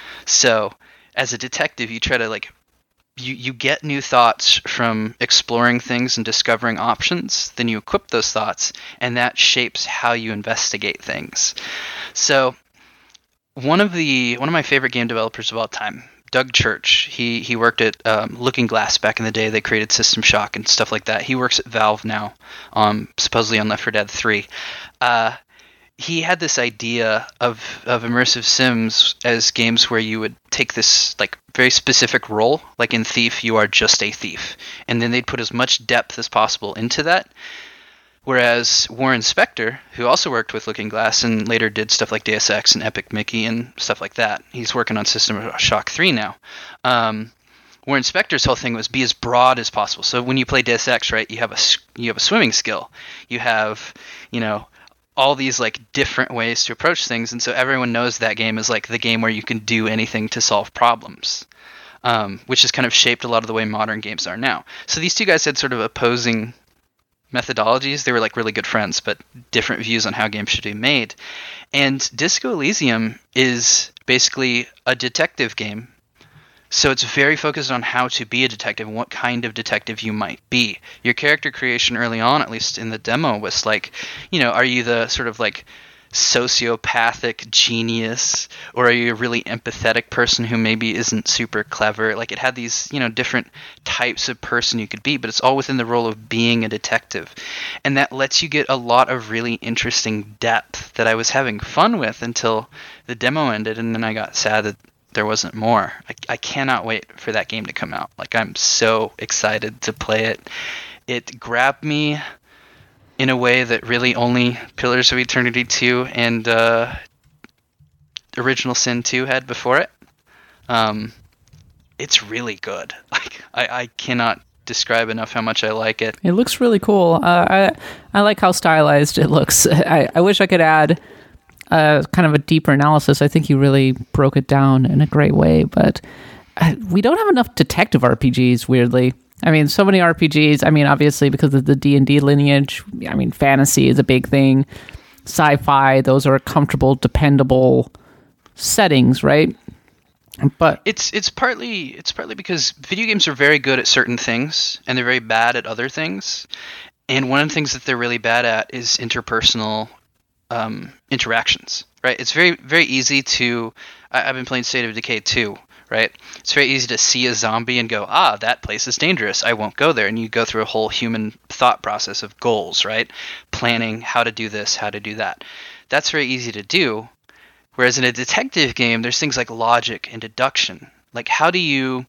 So as a detective, you try to like, you, you get new thoughts from exploring things and discovering options, then you equip those thoughts, and that shapes how you investigate things. So one of the one of my favorite game developers of all time, Doug Church, he he worked at um, Looking Glass back in the day. They created System Shock and stuff like that. He works at Valve now, um, supposedly on Left four Dead three. Uh, he had this idea of, of immersive sims as games where you would take this like very specific role, like in Thief, you are just a thief, and then they'd put as much depth as possible into that. Whereas Warren Spector, who also worked with Looking Glass and later did stuff like Deus Ex and Epic Mickey and stuff like that, he's working on System Shock three now. Um, Warren Spector's whole thing was be as broad as possible. So when you play Deus Ex, right, you have a you have a swimming skill, you have, you know, all these like different ways to approach things, and so everyone knows that game is like the game where you can do anything to solve problems. um, which has kind of shaped a lot of the way modern games are now. So these two guys had sort of opposing methodologies. They were like really good friends, but different views on how games should be made. And Disco Elysium is basically a detective game. So it's very focused on how to be a detective and what kind of detective you might be. Your character creation early on, at least in the demo, was like, you know, are you the sort of like sociopathic genius, or are you a really empathetic person who maybe isn't super clever? Like, it had these, you know, different types of person you could be, but it's all within the role of being a detective. And that lets you get a lot of really interesting depth that I was having fun with until the demo ended, and then I got sad that there wasn't more. I, I cannot wait for that game to come out. Like, I'm so excited to play it. It grabbed me in a way that really only Pillars of Eternity two and uh, Original Sin two had before it. Um, it's really good. Like, I, I cannot describe enough how much I like it. It looks really cool. Uh, I I like how stylized it looks. I, I wish I could add uh, kind of a deeper analysis. I think you really broke it down in a great way, but uh, we don't have enough detective R P Gs, weirdly. I mean, so many R P Gs. I mean, obviously, because of the D and D lineage, I mean, fantasy is a big thing. Sci-fi, those are comfortable, dependable settings, right? But it's it's partly it's partly because video games are very good at certain things, and they're very bad at other things. And one of the things that they're really bad at is interpersonal um, interactions, right? It's very, very easy to... I, I've been playing State of Decay two, right? It's very easy to see a zombie and go, ah, that place is dangerous, I won't go there. And you go through a whole human thought process of goals, right? Planning how to do this, how to do that. That's very easy to do. Whereas in a detective game, there's things like logic and deduction. Like, how do you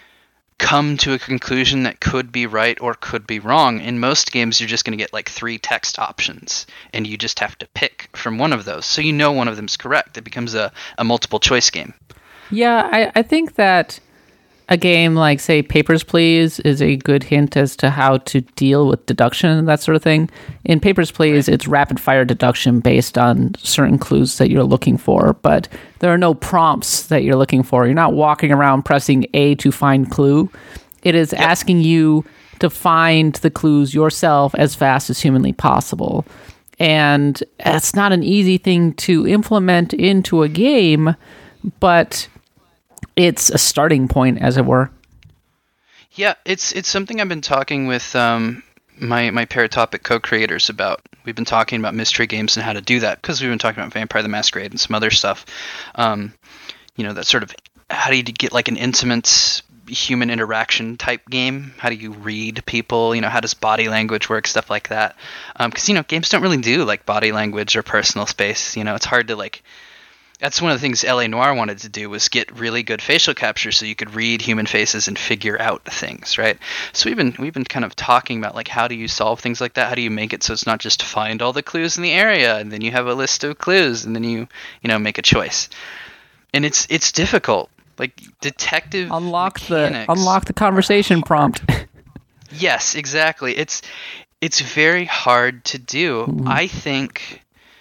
come to a conclusion that could be right or could be wrong? In most games, you're just going to get like three text options, and you just have to pick from one of those. So you know one of them's correct. It becomes a, a multiple choice game. Yeah, I, I think that a game like, say, Papers, Please is a good hint as to how to deal with deduction and that sort of thing. In Papers, Please, right, it's rapid-fire deduction based on certain clues that you're looking for, but there are no prompts that you're looking for. You're not walking around pressing A to find clue. It is yep. asking you to find the clues yourself as fast as humanly possible. And it's not an easy thing to implement into a game, but it's a starting point, as it were. Yeah, it's it's something I've been talking with um, my my Paratopic co-creators about. We've been talking about mystery games and how to do that, because we've been talking about Vampire the Masquerade and some other stuff. Um, you know, that sort of, how do you get like an intimate human interaction type game? How do you read people? You know, how does body language work? Stuff like that. Because, um, you know, games don't really do like body language or personal space. You know, it's hard to like... That's one of the things L A Noire wanted to do, was get really good facial capture so you could read human faces and figure out things, right? So we've been we've been kind of talking about like, how do you solve things like that? How do you make it so it's not just find all the clues in the area and then you have a list of clues and then you you know make a choice. And it's it's difficult. Like, detective unlock mechanics the unlock the conversation prompt. Yes, exactly. It's it's very hard to do. Mm-hmm. I think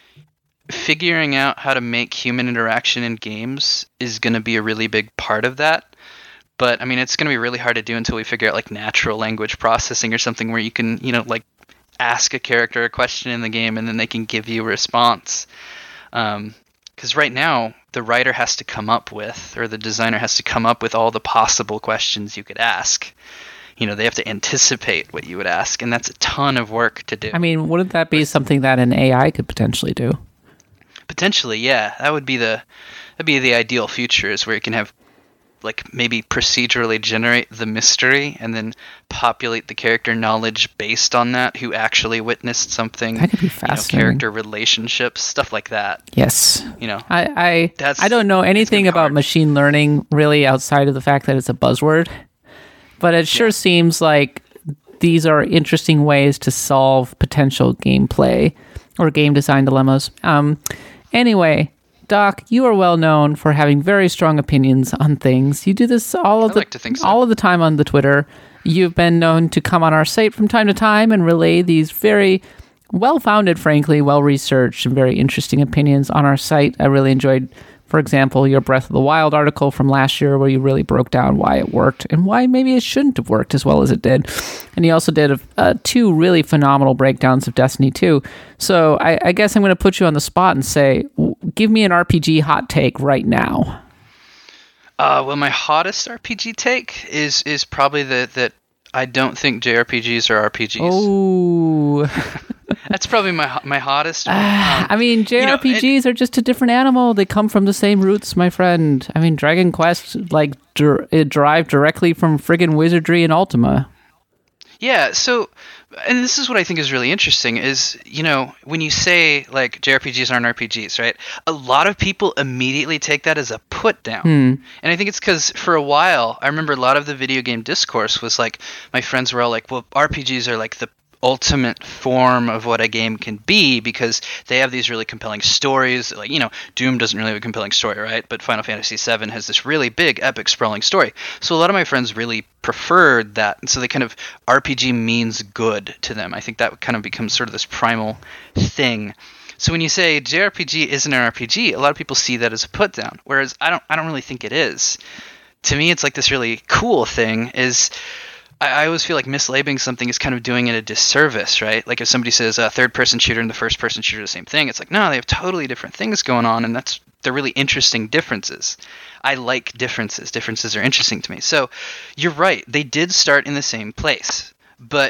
figuring out how to make human interaction in games is going to be a really big part of that. But, I mean, it's going to be really hard to do until we figure out, like, natural language processing or something where you can, you know, like, ask a character a question in the game and then they can give you a response. Um, 'cause right now, the writer has to come up with, or the designer has to come up with all the possible questions you could ask. You know, they have to anticipate what you would ask, and that's a ton of work to do. I mean, wouldn't that be something that an A I could potentially do? Potentially, yeah. That would be the that'd be the ideal future, is where you can have like maybe procedurally generate the mystery and then populate the character knowledge based on that, who actually witnessed something. That could be fascinating. You know, character relationships, stuff like that. Yes. You know, I I, that's, I don't know anything about hard. machine learning really outside of the fact that it's a buzzword, but it sure yeah. seems like these are interesting ways to solve potential gameplay or game design dilemmas. Um, Anyway, Doc, you are well known for having very strong opinions on things. You do this all of I the like to think so. all of the time on the Twitter. You've been known to come on our site from time to time and relay these very well-founded, frankly, well-researched, and very interesting opinions on our site. I really enjoyed For example, your Breath of the Wild article from last year where you really broke down why it worked and why maybe it shouldn't have worked as well as it did. And you also did uh, two really phenomenal breakdowns of Destiny two. So I, I guess I'm going to put you on the spot and say, give me an R P G hot take right now. Uh, well, my hottest R P G take is is probably the, that I don't think J R P Gs are R P Gs. Oh... That's probably my my hottest one. Um, I mean, J R P Gs you know, it, are just a different animal. They come from the same roots, my friend. I mean, Dragon Quest, like, der- it derived directly from friggin' wizardry and Ultima. Yeah, so, and this is what I think is really interesting, is, you know, when you say, like, J R P Gs aren't R P Gs, right? A lot of people immediately take that as a put down. Hmm. And I think it's because, for a while, I remember a lot of the video game discourse was, like, my friends were all like, well, R P Gs are, like, the ultimate form of what a game can be because they have these really compelling stories. Like, you know, Doom doesn't really have a compelling story, right? But Final Fantasy seven has this really big, epic, sprawling story. So a lot of my friends really preferred that. And so they kind of, R P G means good to them. I think that kind of becomes sort of this primal thing. So when you say J R P G isn't an R P G, a lot of people see that as a put down. Whereas I don't, I don't really think it is. To me, it's like this really cool thing is, I always feel like mislabeling something is kind of doing it a disservice, right? Like if somebody says a third-person shooter and the first-person shooter are the same thing, it's like, no, they have totally different things going on, and that's they're really interesting differences. I like differences. Differences are interesting to me. So you're right. They did start in the same place. But,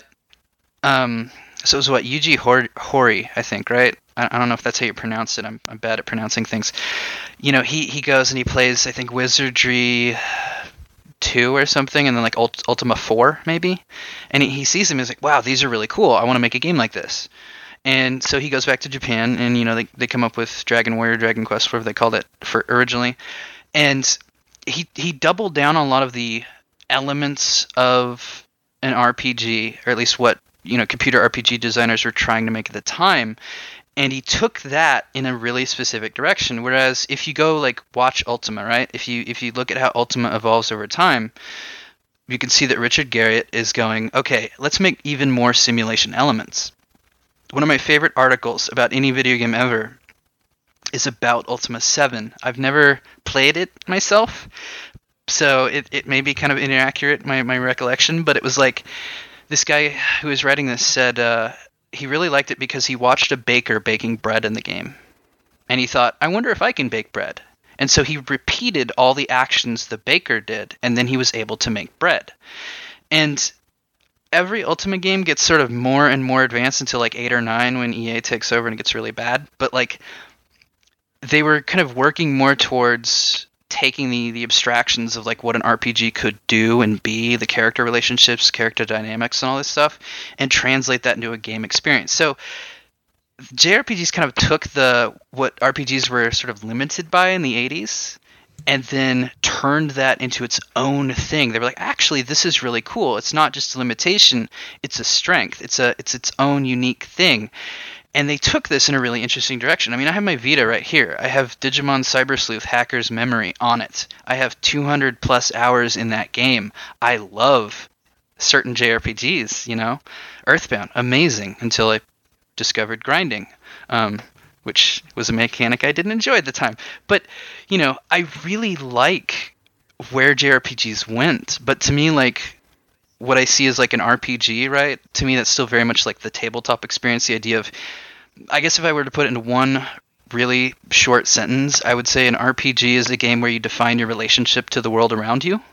um, so it was what, Yuji Horii, I think, right? I, I don't know if that's how you pronounce it. I'm, I'm bad at pronouncing things. You know, he, he goes and he plays, I think, Wizardry two or something, and then like Ult- Ultima four maybe, and he, he sees them and he's like, wow, these are really cool, I want to make a game like this. And so he goes back to Japan, and you know they, they come up with Dragon Warrior, Dragon Quest, whatever they called it for originally, and he he doubled down on a lot of the elements of an R P G, or at least what, you know, computer R P G designers were trying to make at the time. And he took that in a really specific direction. Whereas if you go like watch Ultima, right? If you if you look at how Ultima evolves over time, you can see that Richard Garriott is going, okay, let's make even more simulation elements. One of my favorite articles about any video game ever is about Ultima seven. I've never played it myself, so it, it may be kind of inaccurate, my, my recollection, but it was like this guy who was writing this said, uh, he really liked it because he watched a baker baking bread in the game. And he thought, I wonder if I can bake bread. And so he repeated all the actions the baker did, and then he was able to make bread. And every Ultima game gets sort of more and more advanced until like eight or nine when E A takes over and it gets really bad. But like they were kind of working more towards taking the, the abstractions of like what an R P G could do and be, the character relationships, character dynamics, and all this stuff, and translate that into a game experience. So J R P Gs kind of took the what R P Gs were sort of limited by in the eighties and then turned that into its own thing. They were like, actually, this is really cool. It's not just a limitation, it's a strength. It's a it's its own unique thing. And they took this in a really interesting direction. I mean, I have my Vita right here. I have Digimon Cyber Sleuth Hacker's Memory on it. I have two hundred plus hours in that game. I love certain J R P Gs, you know. Earthbound, amazing, until I discovered grinding, um, which was a mechanic I didn't enjoy at the time. But, you know, I really like where J R P Gs went. But to me, like, what I see as like an R P G, right? To me, that's still very much like the tabletop experience. The idea of, I guess if I were to put it in one really short sentence, I would say an R P G is a game where you define your relationship to the world around you.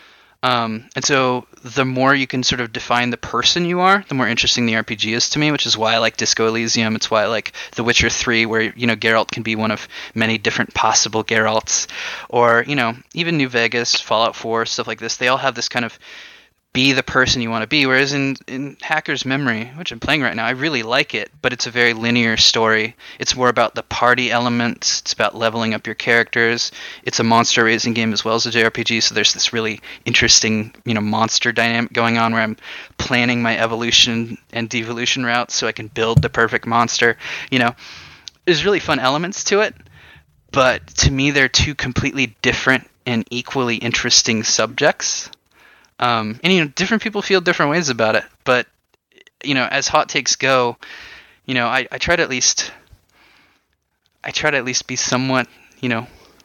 Um, and so the more you can sort of define the person you are, the more interesting the R P G is to me, which is why I like Disco Elysium. It's why I like The Witcher three, where, you know, Geralt can be one of many different possible Geralts. Or, you know, even New Vegas, Fallout four, stuff like this. They all have this kind of be the person you want to be. Whereas in, in Hacker's Memory, which I'm playing right now, I really like it, but it's a very linear story. It's more about the party elements. It's about leveling up your characters. It's a monster raising game as well as a J R P G, so there's this really interesting, you know, monster dynamic going on where I'm planning my evolution and devolution routes so I can build the perfect monster. You know, there's really fun elements to it, but to me they're two completely different and equally interesting subjects. Um, and, you know, different people feel different ways about it. But, you know, as hot takes go, you know, I, I try to at least, I try to at least be somewhat, you know,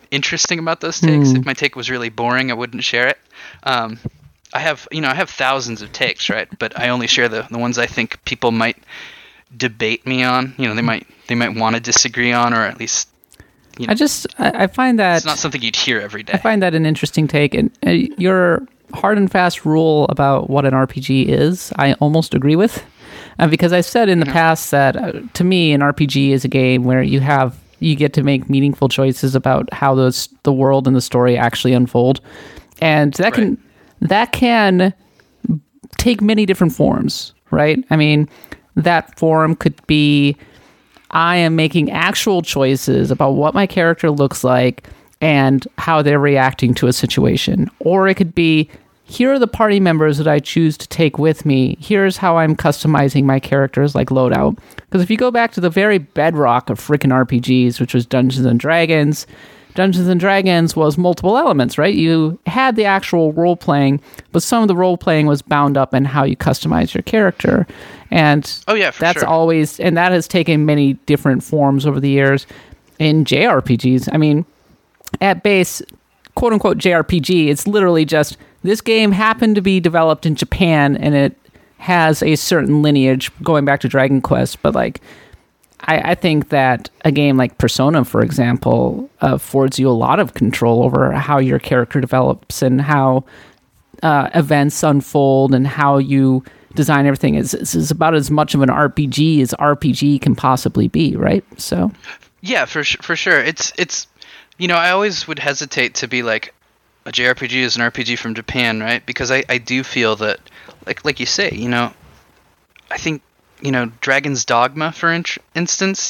interesting about those takes. Mm. If my take was really boring, I wouldn't share it. Um, I have, you know, I have thousands of takes, right? But I only share the, the ones I think people might debate me on. You know, they might they might want to disagree on, or at least, you know, I just I, I find that it's not something you'd hear every day. I find that an interesting take, and uh, your hard and fast rule about what an R P G is, I almost agree with, uh, because I've said in the mm-hmm. past that uh, to me, an R P G is a game where you have you get to make meaningful choices about how those the world and the story actually unfold, and that right. can that can take many different forms, right? I mean, that form could be I am making actual choices about what my character looks like and how they're reacting to a situation. Or it could be, here are the party members that I choose to take with me. Here's how I'm customizing my character's like loadout. Because if you go back to the very bedrock of freaking R P Gs, which was Dungeons and Dragons, Dungeons and Dragons was multiple elements, right? You had the actual role-playing, but some of the role-playing was bound up in how you customize your character. And oh, yeah, for that's sure. always, and that has taken many different forms over the years in J R P Gs. I mean, at base, quote-unquote J R P G, it's literally just, this game happened to be developed in Japan, and it has a certain lineage going back to Dragon Quest, but like, I, I think that a game like Persona, for example, uh, affords you a lot of control over how your character develops and how uh, events unfold and how you design everything. It's, it's about as much of an R P G as R P G can possibly be, right? So, yeah, for for sure. It's it's you know, I always would hesitate to be like a J R P G is an R P G from Japan, right? Because I, I do feel that, like like you say, you know, I think. You know, Dragon's Dogma, for in- instance,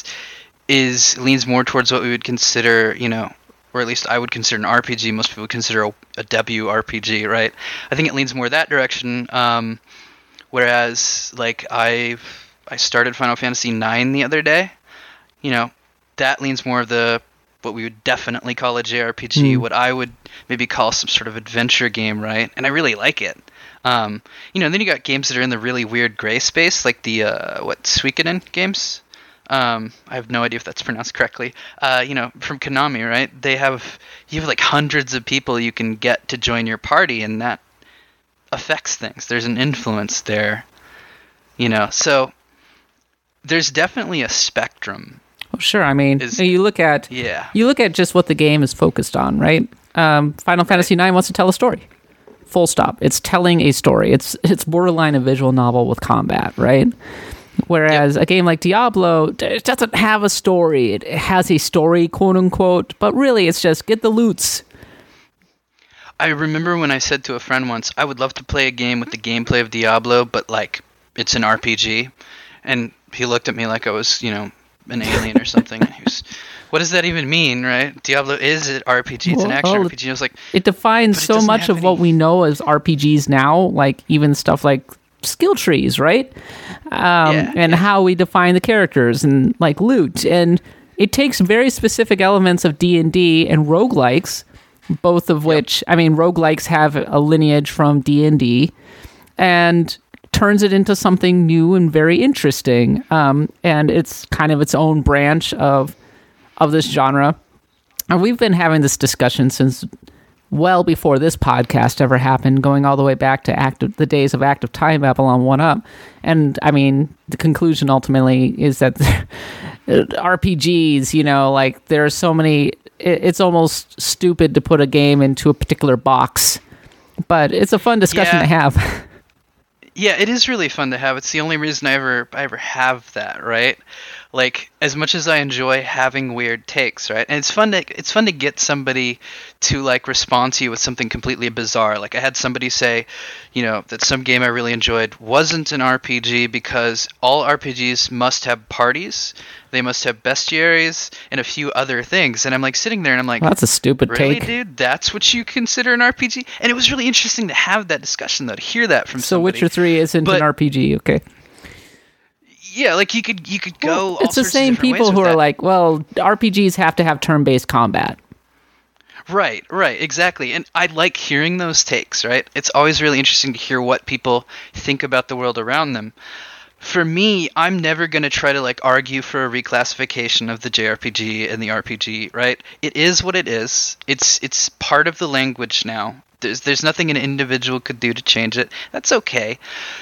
is leans more towards what we would consider, you know, or at least I would consider an R P G. Most people would consider a, a W R P G, right? I think it leans more that direction. Um, whereas, like, I I started Final Fantasy nine the other day. You know, that leans more of the what we would definitely call a J R P G, mm. what I would maybe call some sort of adventure game, right? And I really like it. Um, you know, then you got games that are in the really weird gray space, like the, uh, what, Suikoden games? Um, I have no idea if that's pronounced correctly. Uh, you know, from Konami, right? They have, you have like hundreds of people you can get to join your party, and that affects things. There's an influence there, you know, so there's definitely a spectrum. Well, sure. I mean, is, you look at, yeah. you look at just what the game is focused on, right? Um, Final Fantasy nine wants to tell a story. Full stop. It's telling a story. It's it's borderline a visual novel with combat, right? Whereas yep. a game like Diablo, it doesn't have a story. It has a story, quote unquote, but really it's just get the loots. I remember when I said to a friend once, I would love to play a game with the gameplay of Diablo, but like it's an R P G. And he looked at me like I was, you know, an alien or something. He was, what does that even mean, right? Diablo is an R P G. It's well, an action oh, R P G. I was like, it defines so it much of any... what we know as R P Gs now, like even stuff like skill trees, right? Um, yeah, and yeah. how we define the characters and like loot. And it takes very specific elements of D and D and roguelikes, both of which, yep. I mean, roguelikes have a lineage from D and D, and turns it into something new and very interesting. Um, and it's kind of its own branch of of this genre. And we've been having this discussion since well before this podcast ever happened, going all the way back to active, the days of Active Time Babylon one Up. And I mean, the conclusion ultimately is that R P Gs, you know, like there are so many, it's almost stupid to put a game into a particular box, but it's a fun discussion yeah. to have. Yeah, it is really fun to have. It's the only reason I ever I ever have that, right? Like, as much as I enjoy having weird takes, right? And it's fun to it's fun to get somebody to like respond to you with something completely bizarre. Like I had somebody say, you know, that some game I really enjoyed wasn't an R P G because all R P Gs must have parties, they must have bestiaries, and a few other things. And I'm like sitting there and I'm like, well, that's a stupid really, take. dude? That's what you consider an R P G? And it was really interesting to have that discussion, though, to hear that from so somebody. Witcher three isn't but, an R P G, okay? Yeah, like you could you could go. Well, all it's the sorts same of different people ways who with are that. like, well, R P Gs have to have turn-based combat. Right, right, exactly. And I like hearing those takes, right? It's always really interesting to hear what people think about the world around them. for me, I'm never going to try to like argue for a reclassification of the J R P G and the R P G, right? It is what it is. It's it's part of the language now. There's there's nothing an individual could do to change it. That's okay.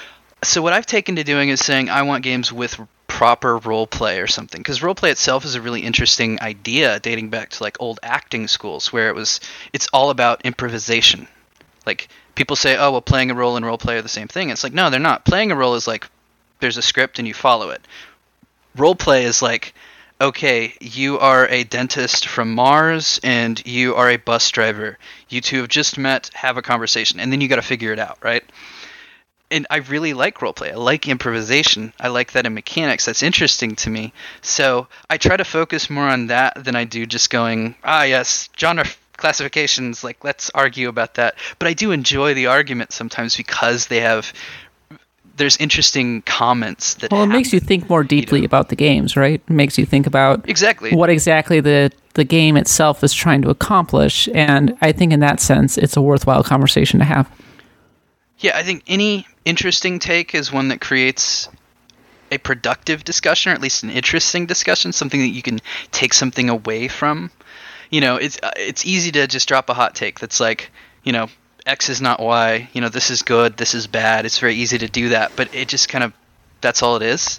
So what I've taken to doing is saying I want games with proper role play or something, because role play itself is a really interesting idea dating back to like old acting schools where it was it's all about improvisation. Like people say, oh well, playing a role and role play are the same thing. It's like, no, they're not. Playing a role is like there's a script and you follow it. Role play is like, okay, you are a dentist from Mars and you are a bus driver. You two have just met, have a conversation, and then you got to figure it out, right? And I really like roleplay. I like improvisation. I like that in mechanics. That's interesting to me. So I try to focus more on that than I do just going, ah, yes, genre classifications, like, let's argue about that. But I do enjoy the argument sometimes because they have, there's interesting comments that Well, it happen, makes you think more deeply you know? about the games, right? It makes you think about exactly what exactly the, the game itself is trying to accomplish. And I think in that sense, it's a worthwhile conversation to have. Yeah, I think any interesting take is one that creates a productive discussion, or at least an interesting discussion, something that you can take something away from. You know, it's uh, it's easy to just drop a hot take that's like, you know, X is not Y, you know, this is good, this is bad. It's very easy to do that, but it just kind of, that's all it is.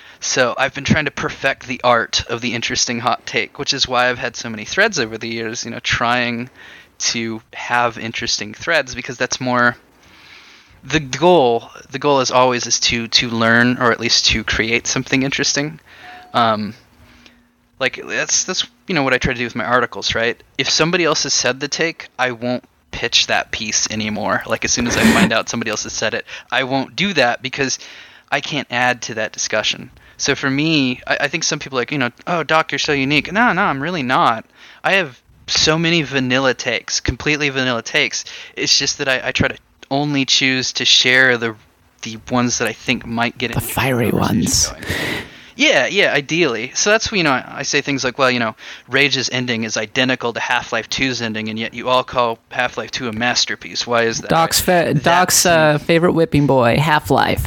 So I've been trying to perfect the art of the interesting hot take, which is why I've had so many threads over the years, you know, trying to have interesting threads, because that's more... The goal, the goal is always is to to learn, or at least to create something interesting. Um, like that's that's you know what I try to do with my articles, right? If somebody else has said the take, I won't pitch that piece anymore. Like as soon as I find out somebody else has said it, I won't do that because I can't add to that discussion. So for me, I, I think some people are like, you know, oh Doc, you're so unique. No, no, I'm really not. I have so many vanilla takes, completely vanilla takes. It's just that I, I try to only choose to share the the ones that I think might get the fiery ones. Going. Yeah, yeah, ideally. So that's, you know, I say things like, well, you know, Rage's ending is identical to Half-Life two's ending, and yet you all call Half-Life two a masterpiece. Why is that? Doc's, fa- Doc's uh, favorite whipping boy, Half-Life.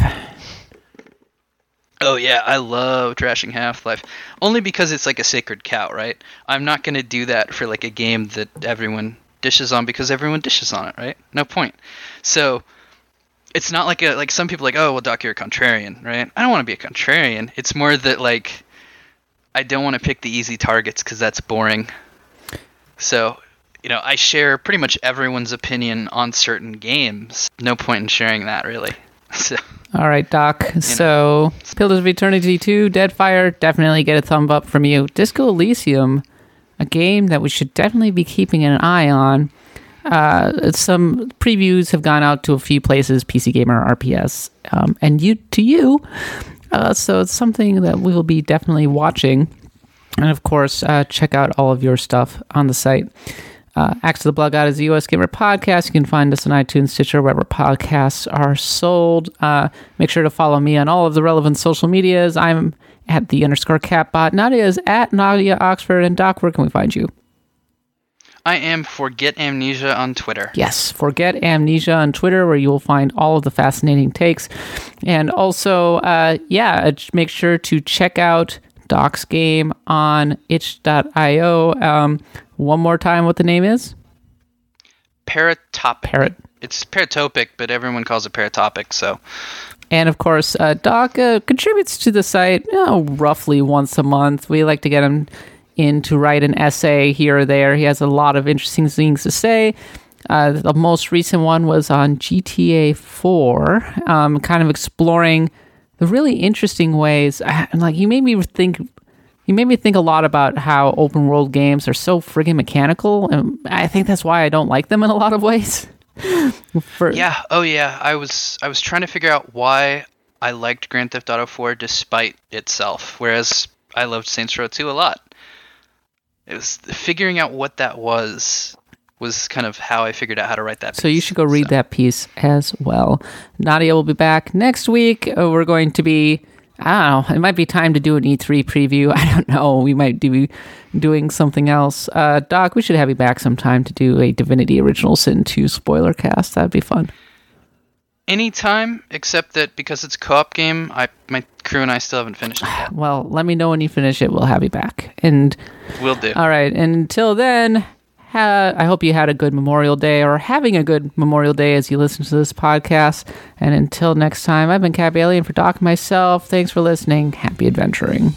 Oh, yeah, I love trashing Half-Life. Only because it's like a sacred cow, right? I'm not going to do that for like a game that everyone dishes on because everyone dishes on it, right? No point. So it's not like a like some people are like, oh well Doc, you're a contrarian, right? I don't want to be a contrarian. It's more that like I don't want to pick the easy targets because that's boring. So, you know, I share pretty much everyone's opinion on certain games. No point in sharing that, really. So, all right, Doc. So, Pillars of Eternity two, Deadfire, definitely get a thumb up from you. Disco Elysium, a game that we should definitely be keeping an eye on. Uh, some previews have gone out to a few places, P C Gamer, R P S, um, and you to you. Uh, so it's something that we will be definitely watching. And of course, uh, check out all of your stuff on the site. Uh, Axe of the Blood God is a U S Gamer podcast. You can find us on iTunes, Stitcher, wherever podcasts are sold. Uh, make sure to follow me on all of the relevant social medias. I'm at the underscore catbot. Nadia is at Nadia Oxford. And Doc, where can we find you? I am Forget Amnesia on Twitter. Yes, Forget Amnesia on Twitter, where you will find all of the fascinating takes. And also, uh, yeah, make sure to check out Doc's game on itch dot io. Um, one more time, what the name is? Paratopic. Parrot. It's paratopic, but everyone calls it paratopic, so... And of course, uh, Doc uh, contributes to the site you know, roughly once a month. We like to get him in to write an essay here or there. He has a lot of interesting things to say. Uh, the most recent one was on G T A four, um, kind of exploring the really interesting ways. And like, he made me think. He made me think a lot about how open world games are so friggin' mechanical, and I think that's why I don't like them in a lot of ways. For, yeah. Oh, yeah. I was I was trying to figure out why I liked Grand Theft Auto four despite itself, whereas I loved Saints Row two a lot. It was figuring out what that was was kind of how I figured out how to write that piece. So you should go read so. that piece as well. Nadia will be back next week. Uh, we're going to be, I don't know, it might be time to do an E three preview. I don't know. We might be doing something else. Uh, Doc, we should have you back sometime to do a Divinity Original Sin two spoiler cast. That'd be fun. Anytime, except that because it's a co-op game, I my crew and I still haven't finished it yet. Well, let me know when you finish it. We'll have you back. And Will do. All right. And until then, ha- I hope you had a good Memorial Day or having a good Memorial Day as you listen to this podcast. And until next time, I've been Kat Bailey, and for Doc and myself, thanks for listening. Happy adventuring.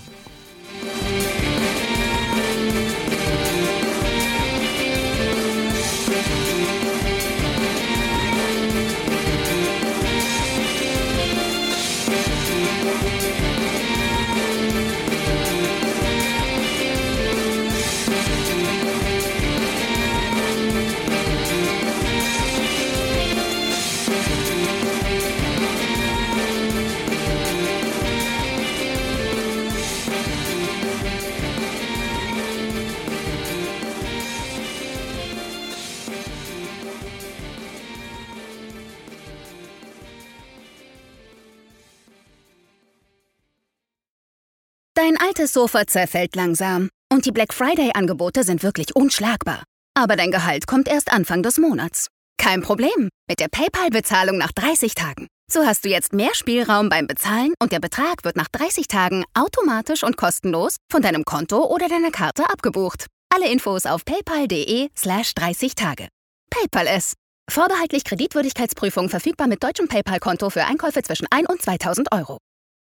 Dein altes Sofa zerfällt langsam und die Black Friday-Angebote sind wirklich unschlagbar. Aber dein Gehalt kommt erst Anfang des Monats. Kein Problem, mit der PayPal-Bezahlung nach dreißig Tagen. So hast du jetzt mehr Spielraum beim Bezahlen und der Betrag wird nach dreißig Tagen automatisch und kostenlos von deinem Konto oder deiner Karte abgebucht. Alle Infos auf paypal.de slash 30 Tage. PayPal es. Vorbehaltlich Kreditwürdigkeitsprüfung verfügbar mit deutschem PayPal-Konto für Einkäufe zwischen ein und zweitausend Euro.